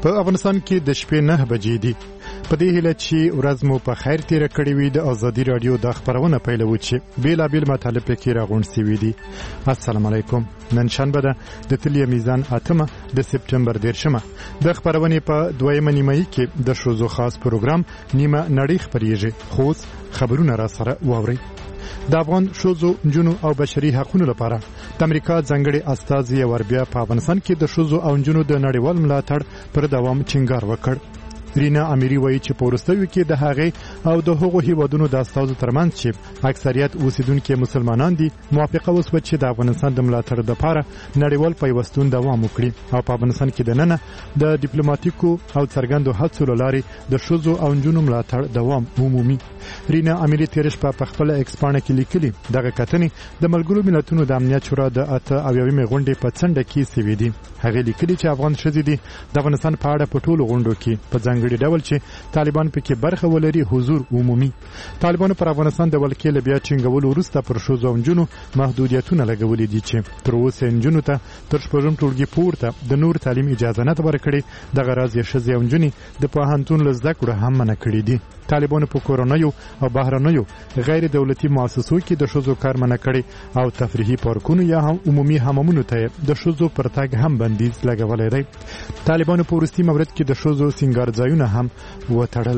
په افغانستان کې د شپې 9 بجې دي. په دې هیله چې ورځ مو په خیر تیر کړې وي د ازادي رادیو د خبرونه پیلوي چې بیلابیل مطالب کې راغونډ شوي دي. السلام علیکم. نن شنبه ده د تلیه میزان 8 د سپټمبر 10 د خبرونه په 2 نیمه کې د شوزو خاص پروګرام نیمه نړۍ خبريږي. خو خبرونه را سره واوري. د افغان شوزو جنو او بشري حقوقو لپاره د امریکا ځنګړي استازي وربیا په افغانستان کې د شوزو او جنو د نړیوال ملاتړ پر دوام ټینګار وکړ. رینا امیری وایي چې په ورستیو کې د هغې او د هغو هیوادونو د استازو ترمنځ چې اکثریت اوسیدونکو مسلمانان دي موافقه وسوه چې د افغانستان د ملاتړ لپاره نړیوال پیوستون دوام وکړي او په افغانستان کې د ننه د ډیپلوماټیکو او څرګندو هڅو لاري د شوزو او جنو ملاتړ دوام عمومي. رینا امیری تیرش په خپل ایکسپانه کې لیکلي دغه کتنې د ملګرو ملتونو د امنیت شورا د 8 غونډې په څنډه کې سوي دي. هغه لیکلي چې افغان شذې دي د افغانستان په اړه په ټولو غونډو کې په ځانګړي ډول چې طالبان پکې برخه ولري حضور عمومي. طالبان پر افغانستان د ولکې لبیا چنګولو وروسته پر شوزو او جنو محدودیتونه لګولې دي چې تر اوسه جنو ته تر شپږم ټولګي پورته د نور تعلیم اجازه نه ورکړي. د غراض شذې او جنې د پوهنتون لزده کړه هم منع کړې دي. طالبان په کورونایو او بهرنیو غیر دولتي مؤسسو کې د شوزو کار منع کړي او تفریحي پارکونو یا هم عمومي حمامونو ته د شوزو پر تګ هم بندیز لګولې دی. طالبان په ورستي مورد کې د شوزو سنگار ځایونه هم وتړل.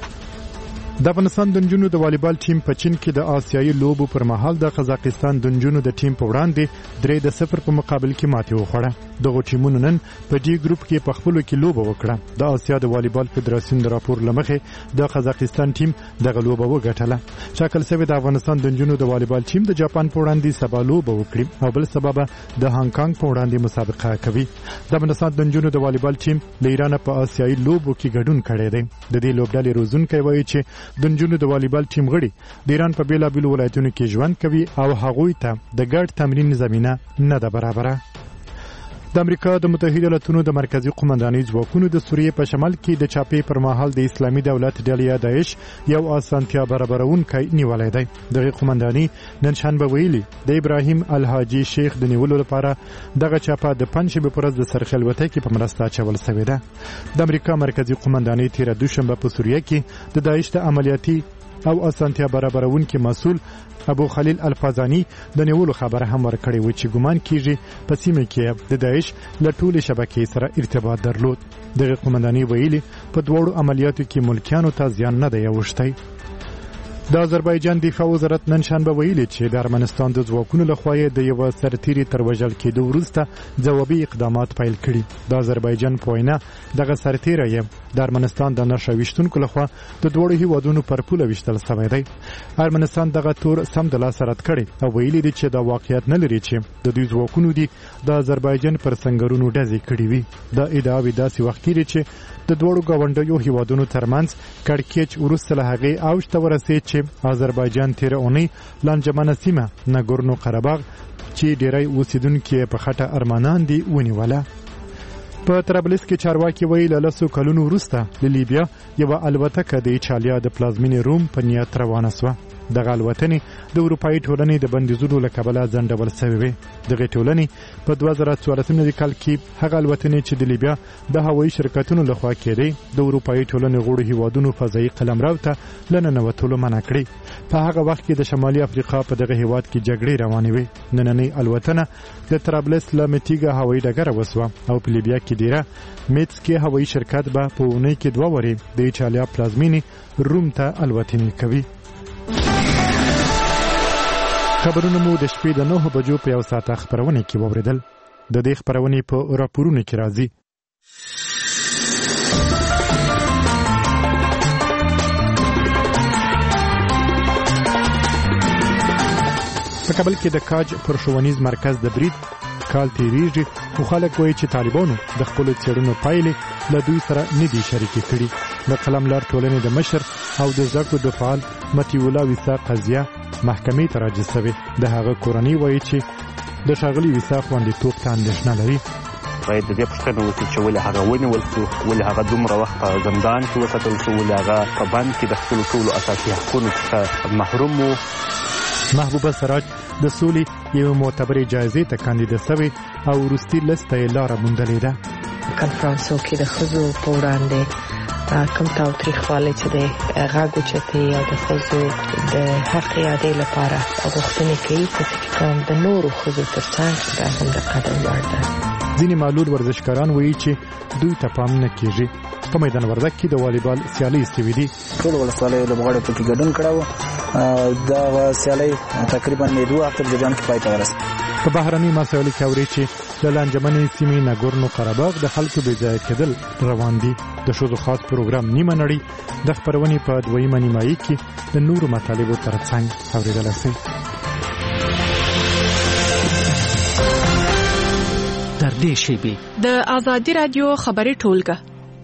د افغانستان د نجونو د والیبال ټیم په چین کې د آسیایي لوبو پر مهال د قزاقستان د نجونو د ټیم په وړاندې 3-0 په مقابل کې ماتې وخوړه. دغه ټیمونو نن په دې ګروپ کې په خپلو کې لوبه وکړه. د آسیا د والیبال فدراسیون د راپور لمخې د قزاقستان ټیم دغه لوبه وګټله. شاکل سوي د افغانستان د نجونو د والیبال ټیم د جاپان په وړاندې سبا لوبه وکړي او بل سبب د هانګ کانګ په وړاندې مسابقه کوي. د افغانستان د نجونو د والیبال ټیم له ایران په آسیایي لوبو کې ګډون کړی دی. د دې لوبډلې روزونکي وایي چې د نجونو د والیبال ټیم غړي د ایران په بیلابیلو ولایتونو کې ژوند کوي او هغوی ته د ګډ تمرین زمينه نه ده برابره. د امریکا د متحده ایالاتونو د مرکزی قومندانۍ ځواکونو د سوریې په شمال کې د چاپې پر مهال د اسلامي دولت ډلې داعش یو اسانتیا برابرونکي نیولای دی. دغه قومندانۍ نن شنبه ویلي د ابراهیم الحاجی شیخ د نیولو لپاره دغه چاپه د پنځشنبه پر ورځ د سرخلوتۍ کې په مرسته چول شوې ده. د امریکا مرکزی قومندانۍ تیر دوشنبه په سوریه کې د داعش د عملیاتي او اسانتیا برابرونکي مسؤل ابو خلیل الفازانی د نیولو خبره هم ورکړې و چې ګومان کیږي په سیمه کې د داعش له ټولې شبکې سره ارتباط درلود. دغه قومندانۍ ویلي په دوړو عملیاتو کې ملکیانو ته زیان نه دی اوښتی. د آذربایجان دفاع وزارت نن شنبه ویلي چې د ارمنستان د ځواکونو لخوا د یو سرتیري تر وژل کېدو وروسته ځوابي اقدامات پیل کړي. د آذربایجان په وینا دغه سرتیری د ارمنستان د نشويشتونکو لخوا د دوړو هیوادونو پر پوله وشتل شوی دی. ارمنستان دغه تور سم د لاس رد کړي او ویلي دي چې دا واقعیت نه لري چې د دوی ځواکونو دي د آذربایجان پر سنگرونو ډزې کړي وي. د ادعاوې داسې وخت کې چې د دوړو گاونډیو هیوادونو ترمنځ کړکېچ وروسته له هغې اوج ته ورسېد چې آذربایجان تیر اونۍ لانجمنه سیمه ناګورنو قرهباغ چې ډیری اوسیدونکو په خټه ارمانان دي ونیوله. په طرابلس کې چارواکي ویل له 100 کلونو وروسته له لیبیا یو الوتکه د ایټالیا د پلازمینې روم په نیت روانه شوه. دغه الوتنې د اروپایي ټولنې د بندیزونو له کبله ځنډول شوې وې. دغه ټولنې په 2014 کال کې هغه الوتنې چې د لیبیا د هوایي شرکتونو لخوا کېدې د اروپایي ټولنې غړو هیوادونو فضایي قلمرو ته لننوتلو منع کړې. په هغه وخت کې د شمالي افریقا په دغه هیواد کې جګړې روانې وې. نننۍ الوتنه د طرابلس له میټیګا هوایي ډګر وسوه او په لیبیا کې ډیره میټسکي هوایي شرکت به په اونۍ کې 2 وری د ایټالیا پلازمینې روم ته الوتنې کوي. خبرونه مو د شپې د 9 بجو په یو ساعت خبرونه کې ووریدل. د دې خبرونه په راپورونو کې راځي. په کابل کې د کاج پر ښوونیز مرکز د برید کال تیریږي او خلک وایي چې طالبانو د خپل څېړنو پایلې له دوی سره نه دي شریکې کړي. د قلم لار ټولنې د مشر او د زکو د فعال مطیع الله ویسا قضیه محکمې ته راجع شوې. د هغه کورنۍ وایي چې د ښاغلي ویسا خوندیتوب ته اندېښنه لري. باید د دې پوښتنه وکړي چې ولې هغه ونیول شو، ولې هغه دومره وخت په زندان کې وساتل شو، ولې هغه په بند کې د خپلو ټولو اساسي حقونو څخه محروم و. محبوبه سراج د سولې یو معتبرې جایزې ته کاندیده شوې او وروستي لسته یې لاره موندلې ده. کنفرانسو کې د ښځو په وړاندې کوم تاوتریخوالی چې د غږ اوچتۍ او د ښځو د حق اعادې لپاره غوښتنې کوي څه چې کوم د نورو ښځو تر څنګ دا هم د قدر وړ ده. ځینې معلول ورزشکاران وایي چې دوی ته پام نه کیږي. په میدان وردګ کې د والیبال سیالۍ استوي دي. ټول ولسوالۍ لوبغاړي پکې ګډون کړو. دا سیالۍ تقریبا 2 هفته د جام کې پای ته ورسېده. په بهرني مسایلو کې اوري چې د لانجمنې سیمې ناګورنو قرهباغ د خلکو بې ځایه کېدل روان دي. د ښځو خاص پروګرام نیمه نړۍ د خپرونې په دویمه نیمایي کې د نورو مطالبو ترڅنګ اورېدلی شئ. تر دې شیبې د ازادي رادیو خبري ټولګه.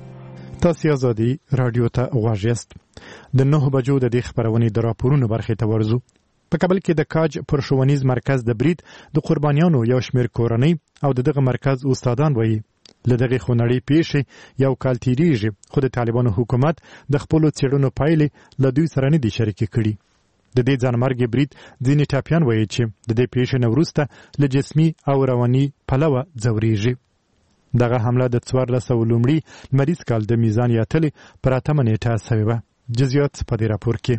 تاسو ازادي رادیو ته غوږ یاست. د 9 بجو د دې خبرونې د راپورونو برخې ته ورځو. په کابل کې د کاج پر ښوونیز مرکز د برید د قربانیانو یو شمېر کورنۍ او دغه مرکز استادان وایي له دغې خونړۍ پیښې یو کال تېرېږي، خو د طالبانو حکومت د خپلو څېړنو پایلې له دوی سره نه دي شریکې کړي. د دې ځانمرګي برید ځینې ټاپیان وایي چې د دې پیښې نه وروسته له جسمي او رواني پلوه ځورېږي. دغه حمله د 1400 لومړي لمریز کال د میزان یاتلې پر 8 نیټه شوې وه. جزئیات په دې راپور کې.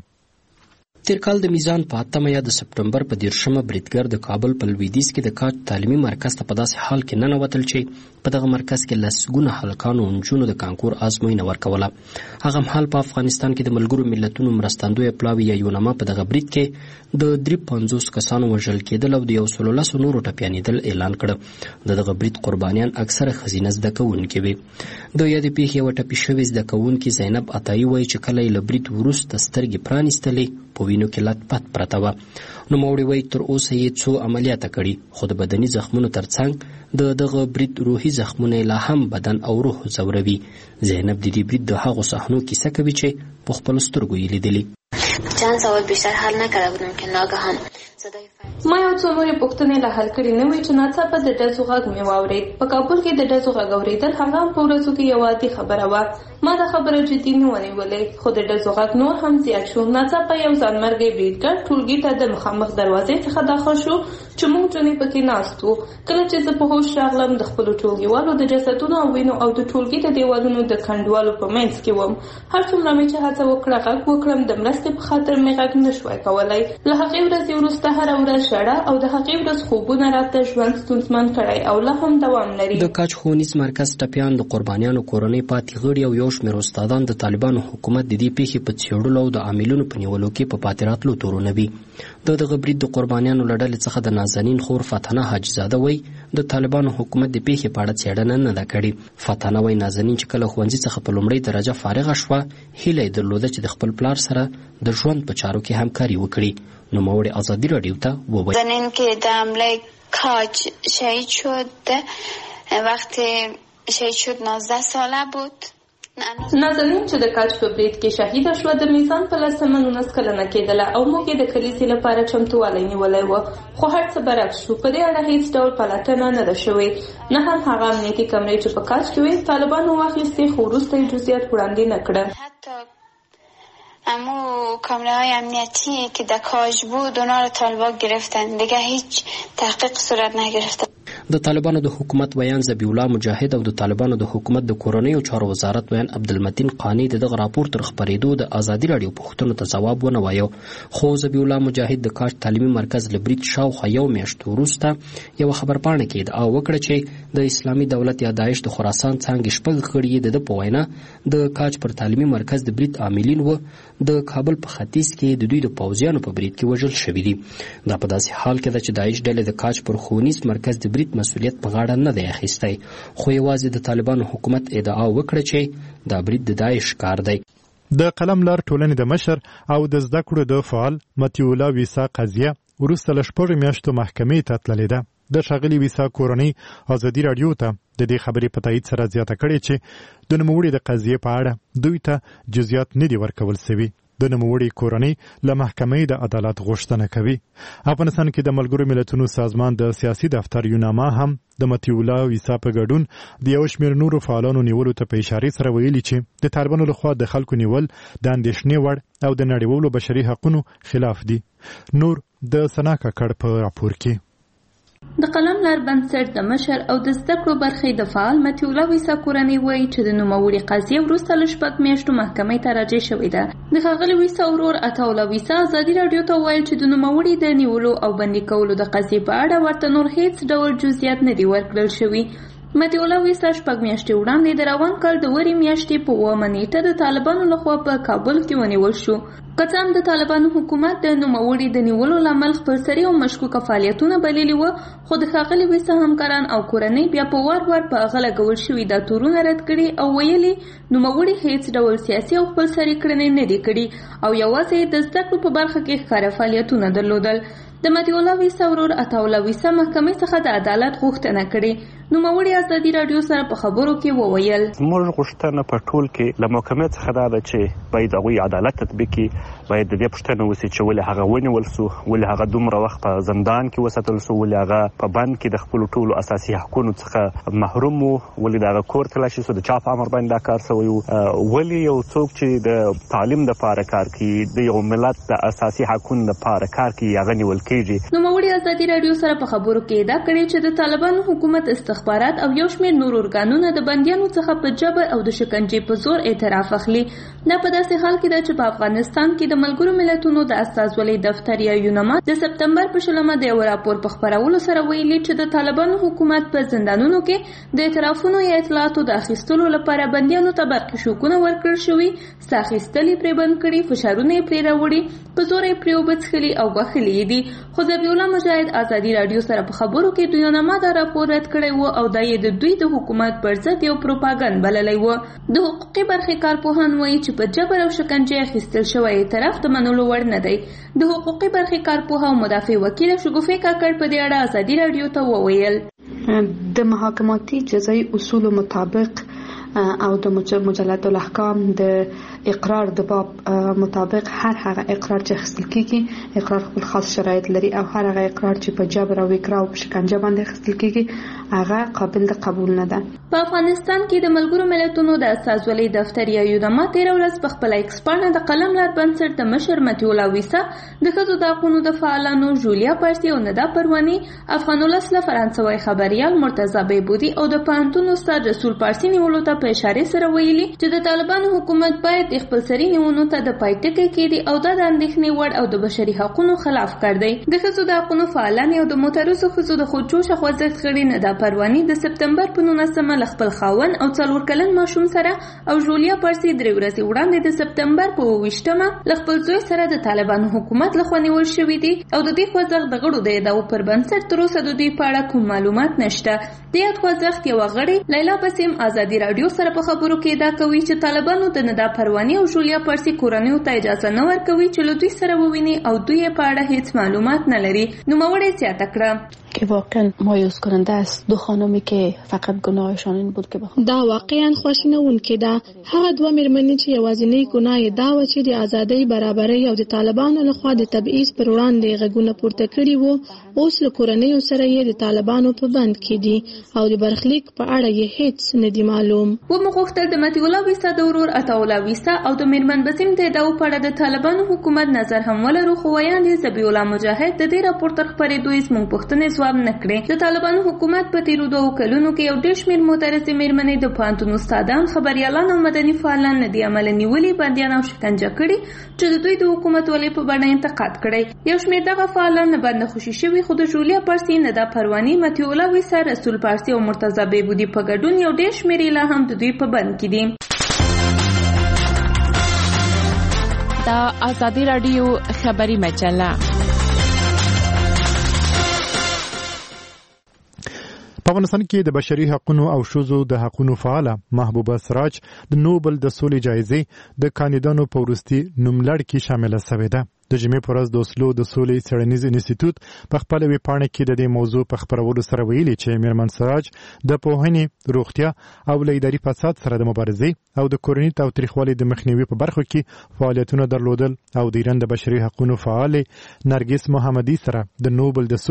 تیر کال د میزان په 8 یا د سپټمبر په 13 بریدګر د کابل په لویدیځ کې د کاج تعلیمي مرکز ته په داسې حال کې ننوتل چې په دغه مرکز کې لسګونه هلکانو او نجونو د کانکور ازموینه ورکوله. هغه مهال په افغانستان کې د ملګرو ملتونو مرستندویه پلاوی یا یونما په دغه برید کې د 350 کسانو وژل کېدل او د 110 نورو ټپیانېدل اعلان کړ. دغه برید قربانیان اکثره ښځینه زده کوونکې وې. د یادې پیښې یوه ټپي شوې زده کوونکې زینب عطایي وایي چې کله یې له برید وروسته سترګې پرانیستلې په وینو کې لت پت پرته وه. نوموړې وایي تر اوسه یې څو عملیاته کړي، خو د بدني زخمونو ترڅنګ دغه برید روحي زخمونه لا هم بدن او روح ځوروي. زینب د دې برید د هغو صحنو کیسه کوي چې په خپلو سترګو یې لیدلي. چند سوال بیشتر حل نکرده بودم که ناگهان صدای ما یو څو نورې پوښتنې لا حل کړې نه وې چې ناڅاپه د ډزو غږ مې واورېد. په کابل کې د ډزو غږ اورېدل هغه په ورځو کې یوه عادي خبره وه. ما دا خبره جدي نه ونیولې، خو د ډزو غږ نور هم زیات شو. ناڅاپه یو ځانمرګی بریدګر ټولګي ته د مخامخ دروازې څخه داخل شو چې موږ ټولې پکې ناست وو. کله چې زه په هوښ راغلم د خپلو ټولګیوالو د جسدونو او وینو او د ټولګي د دیوالونو د کنډوالو په منځ کې وم. هر څومره مې چې هڅه وکړه غږ وکړم، د مرستې په خاطر مې غږ نه شوای کولی. له هغې ورځې وروسته هره ورځ ژړه او د هغې ورځ خوبونه راته ژوند ستونزمن کړی او لا هم دوام لري. د کاج ښوونیز مرکز ټپیان د قربانیانو کورنۍ پاتې غړي او یو شمېر استادان د طالبانو حکومت د دې پیښې په څېړلو او د عاملونو په نیولو کې په پاتې راتلو تورونه وي. دغه برید د قربانیانو له ډلې څخه د نازنین خور فتنه حاجزاده وایي د طالبانو حکومت د پیښې په اړه څېړنه نه ده کړې. فتنه وایي نازنین چې کله ښوونځي څخه په لومړۍ درجه فارغه شوه، هیله یې درلوده چې د خپل پلار سره د ژوند په چارو کې همکاري وکړي. نوموړې ازادي راډیو ته وویل زنین که در حمله کاج شهید شد، وقتی شهید شد 19 ساله بود. نازنین چې د کاج په برید کې شهیده شوه د میزان په 19 کلنه کېدله او موږ یې د کلیزې لپاره چمتووالی نیولی و، خو هر څه برعکس شو. په دې اړه هیڅ ډول پلټنه نه ده شوې، نه هم هغه امنیتي کمرې چې په کاج کې وې طالبانو واخیستې، خو وروسته یې جزئیات وړاندې نه کړه. اما کامره های امنیتی که در کاج بود اونا رو طالبان گرفتن، دیگه هیچ تحقیق صورت نگرفته. د طالبانو د حکومت ویان ذبیح الله مجاهد او د طالبانو د حکومت د کورنیو چارو وزارت ویان عبدالمتین قانی دغه راپور تر خپرېدو د ازادي راډیو پوښتنو ته ځواب ونه وایو، خو ذبیح الله مجاهد د کاج تعلیمي مرکز له برید شاوخوا یو میاشت وروسته یوه خبرپاڼه کې ادعا وکړه چې د اسلامي دولت یا داعش د خراسان څانګې 6 غړي د ده په وینا د کاج پر تعلیمي مرکز د برید عاملین و د کابل په ختیځ کې د دوی د پوځیانو په برید کې وژل شوي دي. دا په داسې حال کې ده چې داعش ډلې د کاج پر ښوونیز مرکز د برید مسؤلیت په غاړه نه دی اخیستی، خو یوازې د طالبانو حکومت ادعا وکړه چې دا برید د داعش کار دی. د قلم لار ټولنې د مشر او د زده کړو د فعال مطیع الله ویسا قضیه وروسته له 6 میاشتو محکمې ته تللې ده. د ښاغلي ویسا کورنۍ ازادي راډیو ته د دې خبرې په تایید سره زیاته کړې چې د نوموړي د قضیې په اړه دوی ته جزئیات نه دي ورکول سوي. د نوموړي کورنۍ له محکمې د عدالت غوښتنه کوي. افغانستان کې د ملګرو ملتونو سازمان د سیاسي دفتر یوناما هم د مطیع الله ویسا په ګډون د یو شمېر نورو فعالانو نیولو ته په اشارې سره ویلي چې د طالبانو لخوا د خلکو نیول د اندېښنې وړ او د نړیوالو بشري حقونو خلاف دي. نور د سنا ککړ په راپور کې د قلم لار بنسټ د مشر او د زده کړو برخې د فعال متي الله ویسا کورنۍ وایي چې د نوموړي قضیه وروسته له 6 میاشتو محکمې ته راجع شوې ده. د ښاغلي ویسا ورور عطا الله ویسا ازادي راډیو ته وویل چې د نوموړي د نیولو او بندي کولو د قضیې په اړه ورته نور هیڅ ډول جزئیات نه دي ورکړل شوي. متي الله ویسا 6 میاشتې وړاندې د روان کال د وري میاشتې په 9 نیټه د طالبانو لخوا په کابل کې ونیول شو. که څه هم د طالبانو حکومت د نوموړي د نیولو لامل خپلسري او مشکوکه فعالیتونه بللي وو، خو د ښاغلي ویسا همکاران او کورنۍ بیا په وار وار په هغه لګول شوي دا تورونه رد کړي او ویلي نوموړي هیڅ ډول سیاسي او خپلسري کړنې نه دي کړي او یوازې د زده کړو په برخه کې ښکاره فعالیتونه درلودل. د متي الله ویسا ورور عطا الله ویسا محکمې څخه د عدالت غوښتنه کړې. نوموړي ازادي راډیو سره په خبرو کې وویل موږ غوښتنه په ټول کې له محکمې څخه دا ده چې باید هغوی عدالت تطبیق کړي، باید د دې پوښتنه وشي چې ولې هغه ونیول سو، ولې هغه دومره وخت په زندان کې وساتل سو، ولې هغه په بند کې د خپلو ټولو اساسي حقونو څخه محروم و، ولې د هغه کور تلاشي سو، د چا په امر باندې دا کار سوی و، ولې یو څوک چې د تعلیم دپاره کار کوي، د یو ملت د اساسي حقونو دپاره کار کوي، هغه نیول کېږي. نوموړي ازادي راډیو سره په خبرو کې دا کړی چې د طالبانو حکومت استخبارات او یو شمېر نور ارګانونه د بندیانو څخه په جبر او د شکنجې په زور اعتراف اخلي. دا په داسې حال کې ده چې په افغانستان کې د ملګرو ملتونو د استازولۍ دفتر یا یونما د سپتمبر په 20 د یو راپور په خپرولو سره ویلي چې د طالبانو حکومت په زندانونو کې د اعترافونو یا اطلاعاتو د اخیستلو لپاره بندیانو ته برقي شوکونه ورکړل شوي، ساه اخیستل پرې بند کړي، فشارونه پرې راوړي، په زور پرې اوبه څښلي او غوښلي دي. خو ذبیح الله مجاهد ازادي راډیو سره په خبرو کې د یونما دا راپور رد کړی و او دا یې د دوی د حکومت پر ضد یو پروپاګند بللی و. د حقوقي برخې کارپوهان وایي چې په جبر او شکنجې اخیستل شوی اعتراف د منلو وړ نه دی. د حقوقي برخې کارپوه او مدافع وکیل شګوفې کاکړ په دې اړه ازادي راډیو ته وویل د محاکماتي جزایي اصولو مطابق او د مجلد الاحکام د اقرار د باب مطابق هر هغه اقرار چې اخیستل کیږي اقرار خپل خاص شرایط لري او هر هغه اقرار چې په جبر او اکراه او شکنجه باندې اخیستل کیږي هغه قابل د قبول نه ده. په افغانستان کې د ملګرو ملتونو د استازولۍ دفتر یا یونما 13 ورځ په خپل ایکس پاڼه د قلم لار بنسټ د مشر متي الله ویسا د ښځو د حقوقو د فعالانو جولیا پارسي او ندا پرواني، افغان ولس له فرانسوي خبريال مرتضی بیبودي او د پوهنتون استاد رسول پارسي نیولو ته په اشاره سره ویلي چې د طالبانو حکومت باید خپلسري نیونو ته د پای ټکی کړي او دا د اندېښنې وړ او د بشري حقوقو خلاف کار دی. د ښځو د حقوقو فعالان او د معترضو ښځو د خودجوشه خوځښت غړي ندا پرواني د سپتمبر په 19 ل خپل خاوند او 4 کلن ماشوم سره او جولیا پارسي 3 ورځې وړاندې د سپتمبر په 28مه ل خپل زوی سره د طالبانو حکومت لخوا نیول شوی دی او د دې خوځښت د غړو د ادعاو پر بنسټ تر اوسه د دوی په اړه کوم معلومات نشته. د یاد خوځښت یو غړي لیلا بسیم ازادي راډیو سره په خبرو کې دا کوي چې طالبانو د ندا پرواني او جولیا پارسي کورنیو ته اجازه نه ورکوي چې له دوی سره وویني او دوی په اړه هیڅ معلومات نه لري. نوموړی زیاته کړه که واقعا مایوس کننده است دو خانمی که فقط گناهشان این بود که بخواد دا واقعا خواشینونکې ده. هغه دوه مېرمنې چې یوازینی ګناه یې دا و چې د ازادۍ، برابرۍ او د طالبانو لخوا د تبعیض پر وړاندې غږونه پورته کړي وو، اوس له کورنیو سره یې د طالبانو په بند کې دي او د برخلیک په اړه یې هیڅ نه دی معلوم. ومغوښتل د متي الله ویسا د ورور عطا الله ویسا او د مېرمن بسیم د ادعاو په اړه د طالبانو حکومت نظر هم ولرو، خو ویاندې ذبیح الله مجاهد د دې راپور تر خپرېدو یې زموږ پوښتنې ځواب نه کړې. د طالبانو حکومت په تیرو 2 کلونو کې یو ډېر شمېر معترضې مېرمنې د پوهنتون استادان، خبریالان او مدني فعالان نه دي عمله نیولي، بندیان او شکنجه کړي چې د دوی د حکومتولۍ په بڼه انتقاد کړی. یو شمېر دغه فعالان نه باندې خوشي شوي، خو د جولیا پارسي، ندا پرواني، متي الله ویسا، رسول پارسي او مرتضی بیبودي په ګډون یو ډېر شمېر یې لا هم د دوی په بند کې دي. دا ازادي راډیو خبري مجله. په افغانستان کې د بشري حقوقو او ښځو د حقوقو فعاله محبوبه سراج د نوبل د سولې جایزې د کاندیدانو په وروستي نوملړ کې شامله شوې ده. د جمعې په ورځ د اوسلو د سولې څېړنیز انسټیټیوټ په خپل ویبپاڼه کې د دې موضوع په خپرولو سره ویلي چې میرمن سراج د پوهنې، روغتیا او له اداري فساد سره د مبارزې او د کورني تاوتریخوالي د مخنیوي په برخو کې فعالیتونه درلودل او د ایران د بشري حقوقو فعال نرګس محمدي سره د نوبل د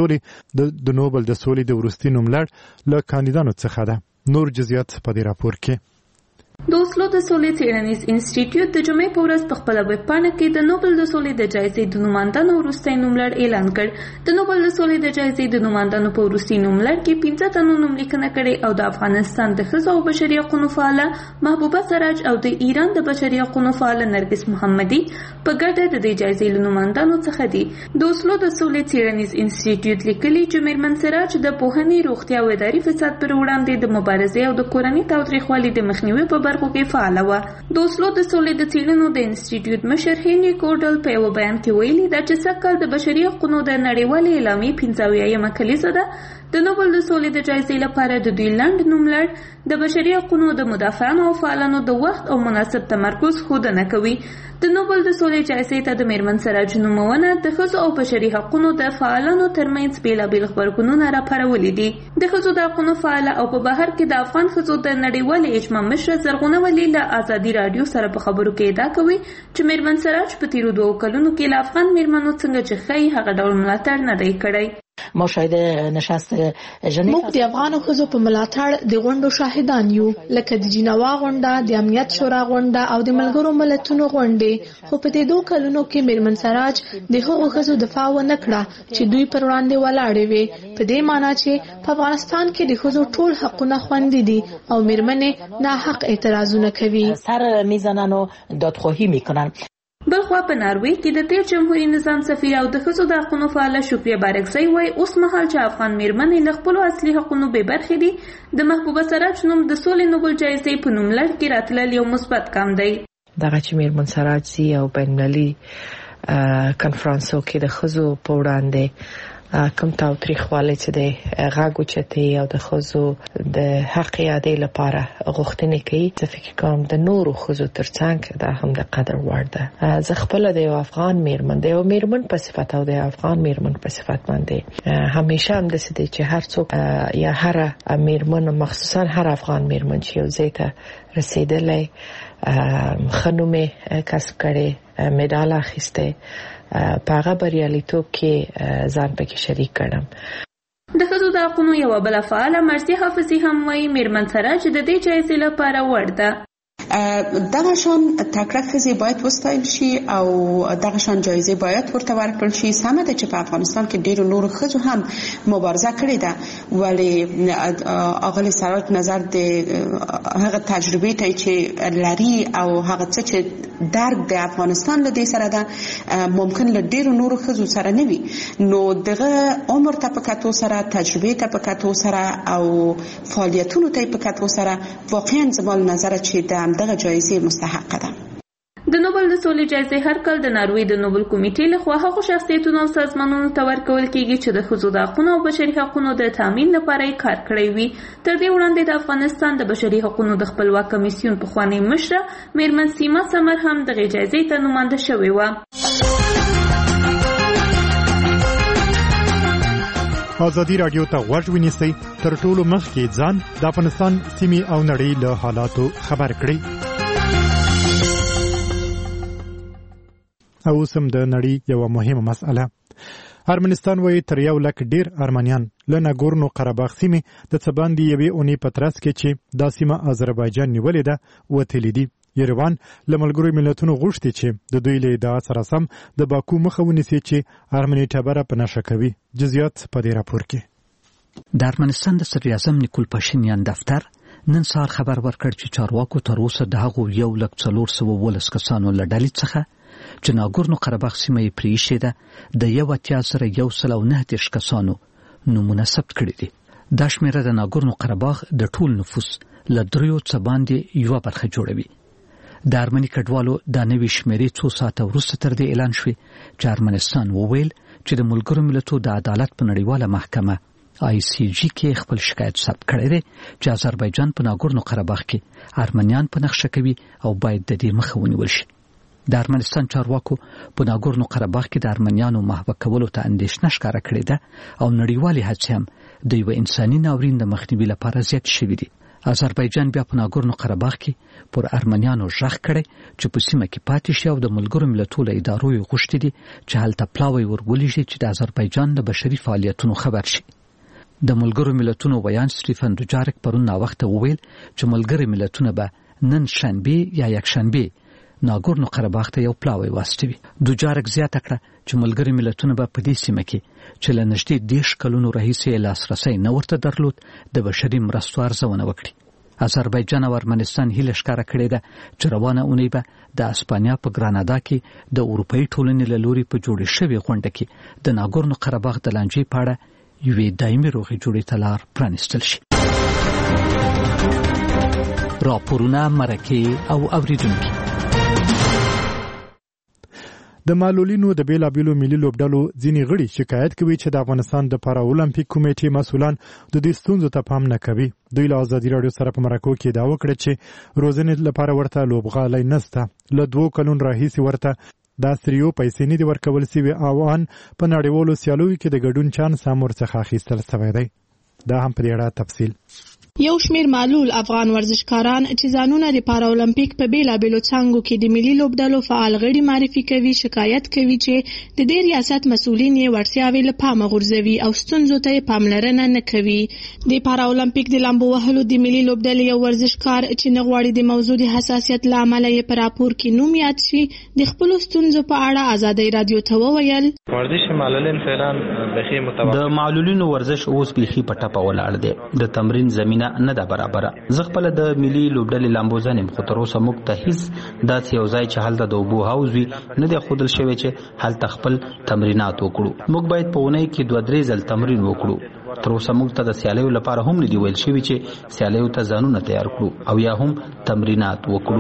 سولې د وروستي نوملړ له کاندیدانو څخه ده. نور جزئیات په دې راپور کې. د اوسلو د سولې څېړنیز انسټیټیوټ د جمعې په ورځ په خپله ویبپاڼه کې د نوبل د سولې د جایزې د نوماندانو وروستی نوملړ اعلان کړ. د نوبل د سولې د جایزې د نوماندانو په وروستي نوملړ کې 15 تنو نوملیکنه کړې او د افغانستان د ښځو او بشري حقوقو فعاله محبوبه سراج او د ایران د بشري حقوقو فعاله نرګس محمدي په ګډه د دې جایزې له نوماندانو څخه دي. د اوسلو د سولې څېړنیز انسټیټیوټ لیکلي چې میرمن سراج د پوهنې، روغتیا او اداري فساد پر وړاندې د مبارزې او د کورنۍ تاوتریخوالي د مخنیوي په برخو کې فعاله وه. د اوسلو د سولې د څېړنو د انسټیټیوټ مشر هینري کوډل په یو بیان کې ویلي ده چې سږکال د بشري حقوقو د نړیوالې اعلامیې 75مه کلیزه ده. د نوبل د سولې د جایزې لپاره د دوی لنډ نوملړ د بشري حقوقو د مدافعانو او فعالانو د وخت او مناسب تمرکز ښودنه کوي. د نوبل د سولې جایزې ته د میرمن سراج نومونه د ښځو او بشري حقوقو د فعالانو ترمنځ بېلابېل غبرګونونه راپارولي دي. د ښځو د حقوقو فعاله او په بهر کې د افغان ښځو د نړیوالې اجماع مشره زرغونه ولي له ازادي راډیو سره په خبرو کې ادعا کوي چې میرمن سراج په تیرو 2 کلونو کې له افغان میرمنو څنګه چې ښایي هغه ډول ملاتړ نه دی کړی. ما شاهد نشست ژنیو موږ د افغان ښځو په ملاتړ د غونډو شاهدان یو، لکه د جنیوا غونډه، د امنیت شورا غونډه او د ملګرو ملتونو غونډې. خو په دې 2 کلونو کې میرمن سراج د هغو ښځو دفاع ونه کړه چې دوی پر وړاندې ولاړې وي، په دې معنی چې په افغانستان کې د ښځو ټول حقونه خوندي دي او میرمنې ناحق اعتراضونه کوي، سر میزنن و دادخواهی میکنن. بلخوا په ناروې کې د تیر جمهوریت نظام سفیر او د ښځو د حقوقو فعاله شکریه بارکزی وایي اوس مهال چې افغان میرمنې له خپلو اصلي حقونو بې برخې دي، د محبوبه سراج نوم د سولې نوبل جایزې په نوملړ کې راتلل یو مثبت ګام دی. دغه چې میرمن سراج سي او بینالمللي کنفرانسو کې د ښځو په وړاندې کوم تاوتریخوالی چې د غږ اوچتۍ او د ښځو د حق یادۍ لپاره غوښتنې کوي، زه فکر کوم د نورو ښځو ترڅنګ دا هم د قدر وړ ده. زه خپله د یو افغان میرمن د یو میرمن په صفت او د افغان میرمن په صفت باندې همیشه همداسې دی چې هر څوک یا هر میرمن، مخصوصا هر افغان میرمن چې یو ځای ته رسیدلی، ښه نوم یې کسب کړی، مډال اخیستی، په هغه بریالیتوب کې ځان پکې شریک کړم. د ښځو د حقوقو یوه بله فعاله مرسي حافظي هم وایي میرمن سراج د دې جایزې لپاره وړ ده. دغه شان تکړه ښځې باید وستایل شي او دغه شان جایزې باید ورته ورکړل شي. سمه ده چې په افغانستان کې ډېرو نورو ښځو هم مبارزه کړې ده، ولې اغلې سراج نظر د هغه تجربې ته چې لري او هغه څه چې درک د افغانستان له دې سره ده ممکن له ډېرو نورو ښځو سره نه وي، نو دغه عمر ته په کتو سره، تجربې ته په کتو سره او فعالیتونو ته په کتو سره واقعا زما له نظره چې د دغه جایزې مستحق ده. د نوبل د سولې جایزې هر کال د ناروې د نوبل کمیټې لخوا هغو شخصیتونو او سازمانونو ته ورکول کیږي چې د ښځو د حقوقو او بشري حقوقو د تامین لپاره یې کار کړی وي. تر دې وړاندې د افغانستان د بشري حقوقو د خپلواک کمیسیون پخوانۍ مشره میرمن سیما سمر هم دغه جایزې ته نوماند شوې وه. ازادي راډیو ته غوږ ونیسئ، تر ټولو مخکې ځان د افغانستان سیمې او نړۍ له حالاتو خبر کړئ. او اوس هم د نړۍ یوه مهمه مسأله. ارمنستان وایي تر 1 لک ډیر ارمنیان له ناګورنو قرهباغ سیمې د څه باندې یوې اونۍ په ترڅ کې چې دا سیمه آذربایجان نیولې ده وتلي دي. یروان له ملګرو ملتونو غوښتي چې د دوی له ادعا سره سم د باکو مخه ونیسي چې ارمني ټبره په نشه کوي. جزئیات په دې راپور کې. د ارمنستان د صدر اعظم نیکول پاشینیان دفتر نن سهار خبر ورکړ چې چارواکو تر اوسه د هغو 1,412 کسانو له ډلې څخه چې ناګورنو قرهباغ سیمه یې پرېښې ده د 81,119 کسانو نومونه ثبت کړي دي. دا شمیره د ناګورنو قرهباغ د ټول نفوس له 3 څخه باندې یوه برخه جوړوي. د ارمني کډوالو دا نوې شمیرې څو ساعته وروسته تر دې اعلان شوې چې ارمنستان وویل چې د ملګرو ملتونو د عدالت په نړیواله محکمه ICJ کې خپل شکایت ثبت کړی دی چې آذربایجان په ناګورنو قرهباغ کې ارمنیان په نقشه کوي او باید د دې مخه ونیول شي. د ارمنستان چارواکو په ناګورنو قرهباغ کې د ارمنیانو محوه کولو ته اندېښنه ښکاره کړې ده او نړیوالې هڅې هم د یوه انساني ناورین د مخنیوي لپاره زیات شوي دي. آذربایجان بیا په ناګورنو قرهباغ کې پر ارمنیانو غږ کړی چې په سیمه کې پاتې شي او د ملګرو ملتونو له ادارو یې غوښتي دي چې هلته پلاوی ورولېږي چې د آذربایجان د بشري فعالیتونو خبر شي. د ملګرو ملتونو ویان سټیفن دوجارک پرون ناوخته وویل چې ملګري ملتونه به نن شنبه یا یک شنبه ناګورنو قرهباغ ته یو پلاوی واستوي. دوجارک زیاته کړه چې ملګری ملتونه به په دې سیمه کې چې له نږدې 10 کلونو راهیسې لاسرسی نه ورته درلود د بشري مرستو ارزونه وکړي. آذربایجان او ارمنستان هیله ښکاره کړې ده چې روانه اونۍ به د اسپانیا په ګرانادا کې د اروپایي ټولنې له لوري په جوړې شوې غونډه کې د ناګورنو قرهباغ د لانجې په اړه یوې دایمي روغې جوړې ته لار پرانیستل شي. راپورونه، مرکې او اوریدونکي. د معلولینو د بیلابیلو ملي لوبډلو ځینې غړي شکایت کوي چې د افغانستان د پارا اولمپیک کمیټې مسؤلان د دې ستونزو ته پام نه کوي. دوی له ازادي راډیو سره په مرکو کې دعوه کړې چې روزنې لپاره ورته لوبغالۍ نشته. له 2 کلونو راهیسې ورته د استریو پیسې نه دي ورکول سوي او ان په نړیوالو سیالیو کې د ګډون چانس هم ورڅخه اخیستل شوی دی. دا هم په دې اړه تفصیل. یو شمیر معلول افغان ورزشکاران چې ځانونه د پارا اولمپیک په بیلابیلو څانګو کې د ملي لوبډلو فعال غړي معرفي کوي شکایت کوي چې د دې ریاست مسؤلین یې ورسیاوي له پامه غورځوي او ستونزو ته پاملرنه نه کوي. د پارا اولمپیک د لامبو وهلو د ملي لوبډلې یو ورزشکار چې نه غواړي د موضوع د حساسیت له امله یې په راپور کې نوم یاد شي د خپل ستونزو په اړه ازادي رادیو ته وویل ورزش معلولین فعلا بخي متوقع د معلولینو ورزش اوس بخي په ټاپه ولاړ دی. د تمرین زمينه نه ده برابر. زه خپل د ملي لوبډلې لامبو ځانم خو تر اوسه موږ ته هیڅ داسې یو ځای چې هلته د اوبو حوض وي نه دی ښودل شوی چې هلته خپل تمرینات وکړو. موږ باید په اونۍ کې 2-3 ځل تمرین وکړو. تر اوسه موږ ته د سیالیو لپاره هم نه دی ویل شوی چې سیالیو ته ځانونه تیار کړو او یا هم تمرینات وکړو.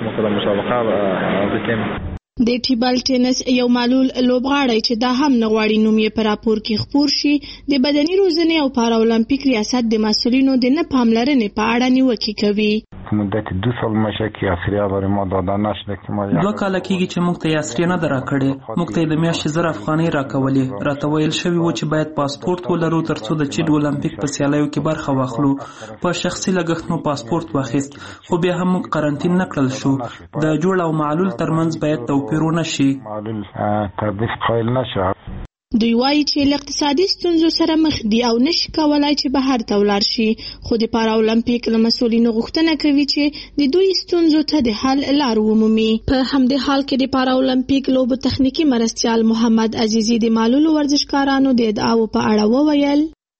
د ټیبل ټینس یو معلول لوبغاړی چې دا هم نه غواړي نوم یې په راپور کې خپور شي د بدني روزنې او پارا اولمپیک ریاست د مسؤلینو د نه پاملرنې په اړه نیوکې کوي. مدت 2 سال میشه که یاسریه برای ما داده نشده که ما 2 کاله کېږي چې موږ ته یاسریه نه ده راکړې. موږ ته د میاشتې 1000 افغانۍ راکولې. راته ویل شوي و چې باید پاسپورت ولرو ترڅو د چېډ اولمپیک په سیالیو کې برخه واخلو. په شخصي لګښت مو پاسپورت واخیست خو بیا هم موږ قرنطین نه کړل شو. د جوړ او معلول ترمنځ باید توپیر ونه شي. تربیف قایل نشه. دوی وایي چې له اقتصادي ستونزو سره مخ دي او نشي کولای چې بهر ته ولاړ شي. خو د پارا اولمپیک له مسؤلینو غوښتنه کوي چې د دوی ستونزو ته د حل لار ومومي. په همدې حال کې د پارا اولمپیک لوبو تخنیکی مرستیال محمد عزیزی د معلولو ورزشکارانو د ادعاو په اړه وویل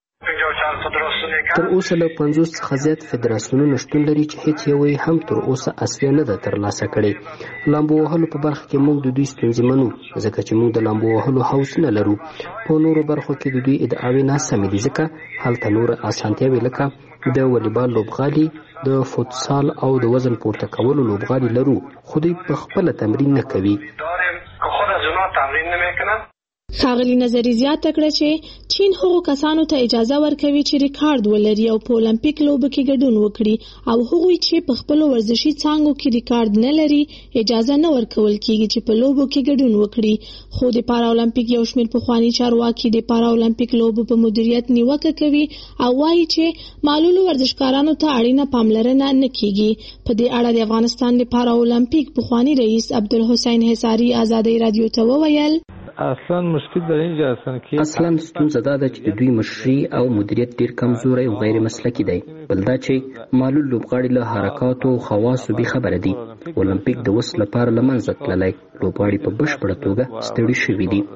تر اوسه له 50 څخه زیات فدراسیونونه شتون لري چې هیڅ یو هم تر اوسه اصلي نه ده ترلاسه کړې. لامبو وهلو په برخه کې موږ د دوی ستونزې منو ځکه چې موږ د لامبو وهلو حوص نه لرو. په نورو برخو کې د دوی ادعاوې ناسمې دي ځکه هلته نور اسانتیاوې لکه د والیبال لوبغالي، د فوتسال او د وزن پورته کولو لوبغالي لرو خو دوی په خپل تمرین نه کوي. ښاغلي نظري زیاته کړه چې چین هغو کسانو ته اجازه ورکوي چې ریکارډ ولري او په اولمپیک لوبو کې ګډون وکړي او هغوی چې په خپل ورزشي څانګو کې ریکارډ نه لري اجازه نه ورکول کیږي چې په لوبو کې ګډون وکړي. خو د پارا اولمپیک یو شمېر پخواني چارواکي د پارا اولمپیک لوبو په مدیریت نیوکه کوي او وایي چې معلولو ورزشکارانو ته اړینه پاملرنه نه کیږي. په دې اړه د افغانستان د پارا اولمپیک پخواني رئیس عبدالحسین حصاری ازادي رادیو ته وویل اصلا ستونزه دا ده چې د دوی مشري او مدیریت ډیر کمزوري او غیر مسلکي دی. بل دا چې معلول لوبغاړي له حرکاتو او خواصو به خبره دي. اولمپیک د وس لپاره لمنځه تللی لوبغاړي په بشپړه توګه ستړي شوي دي.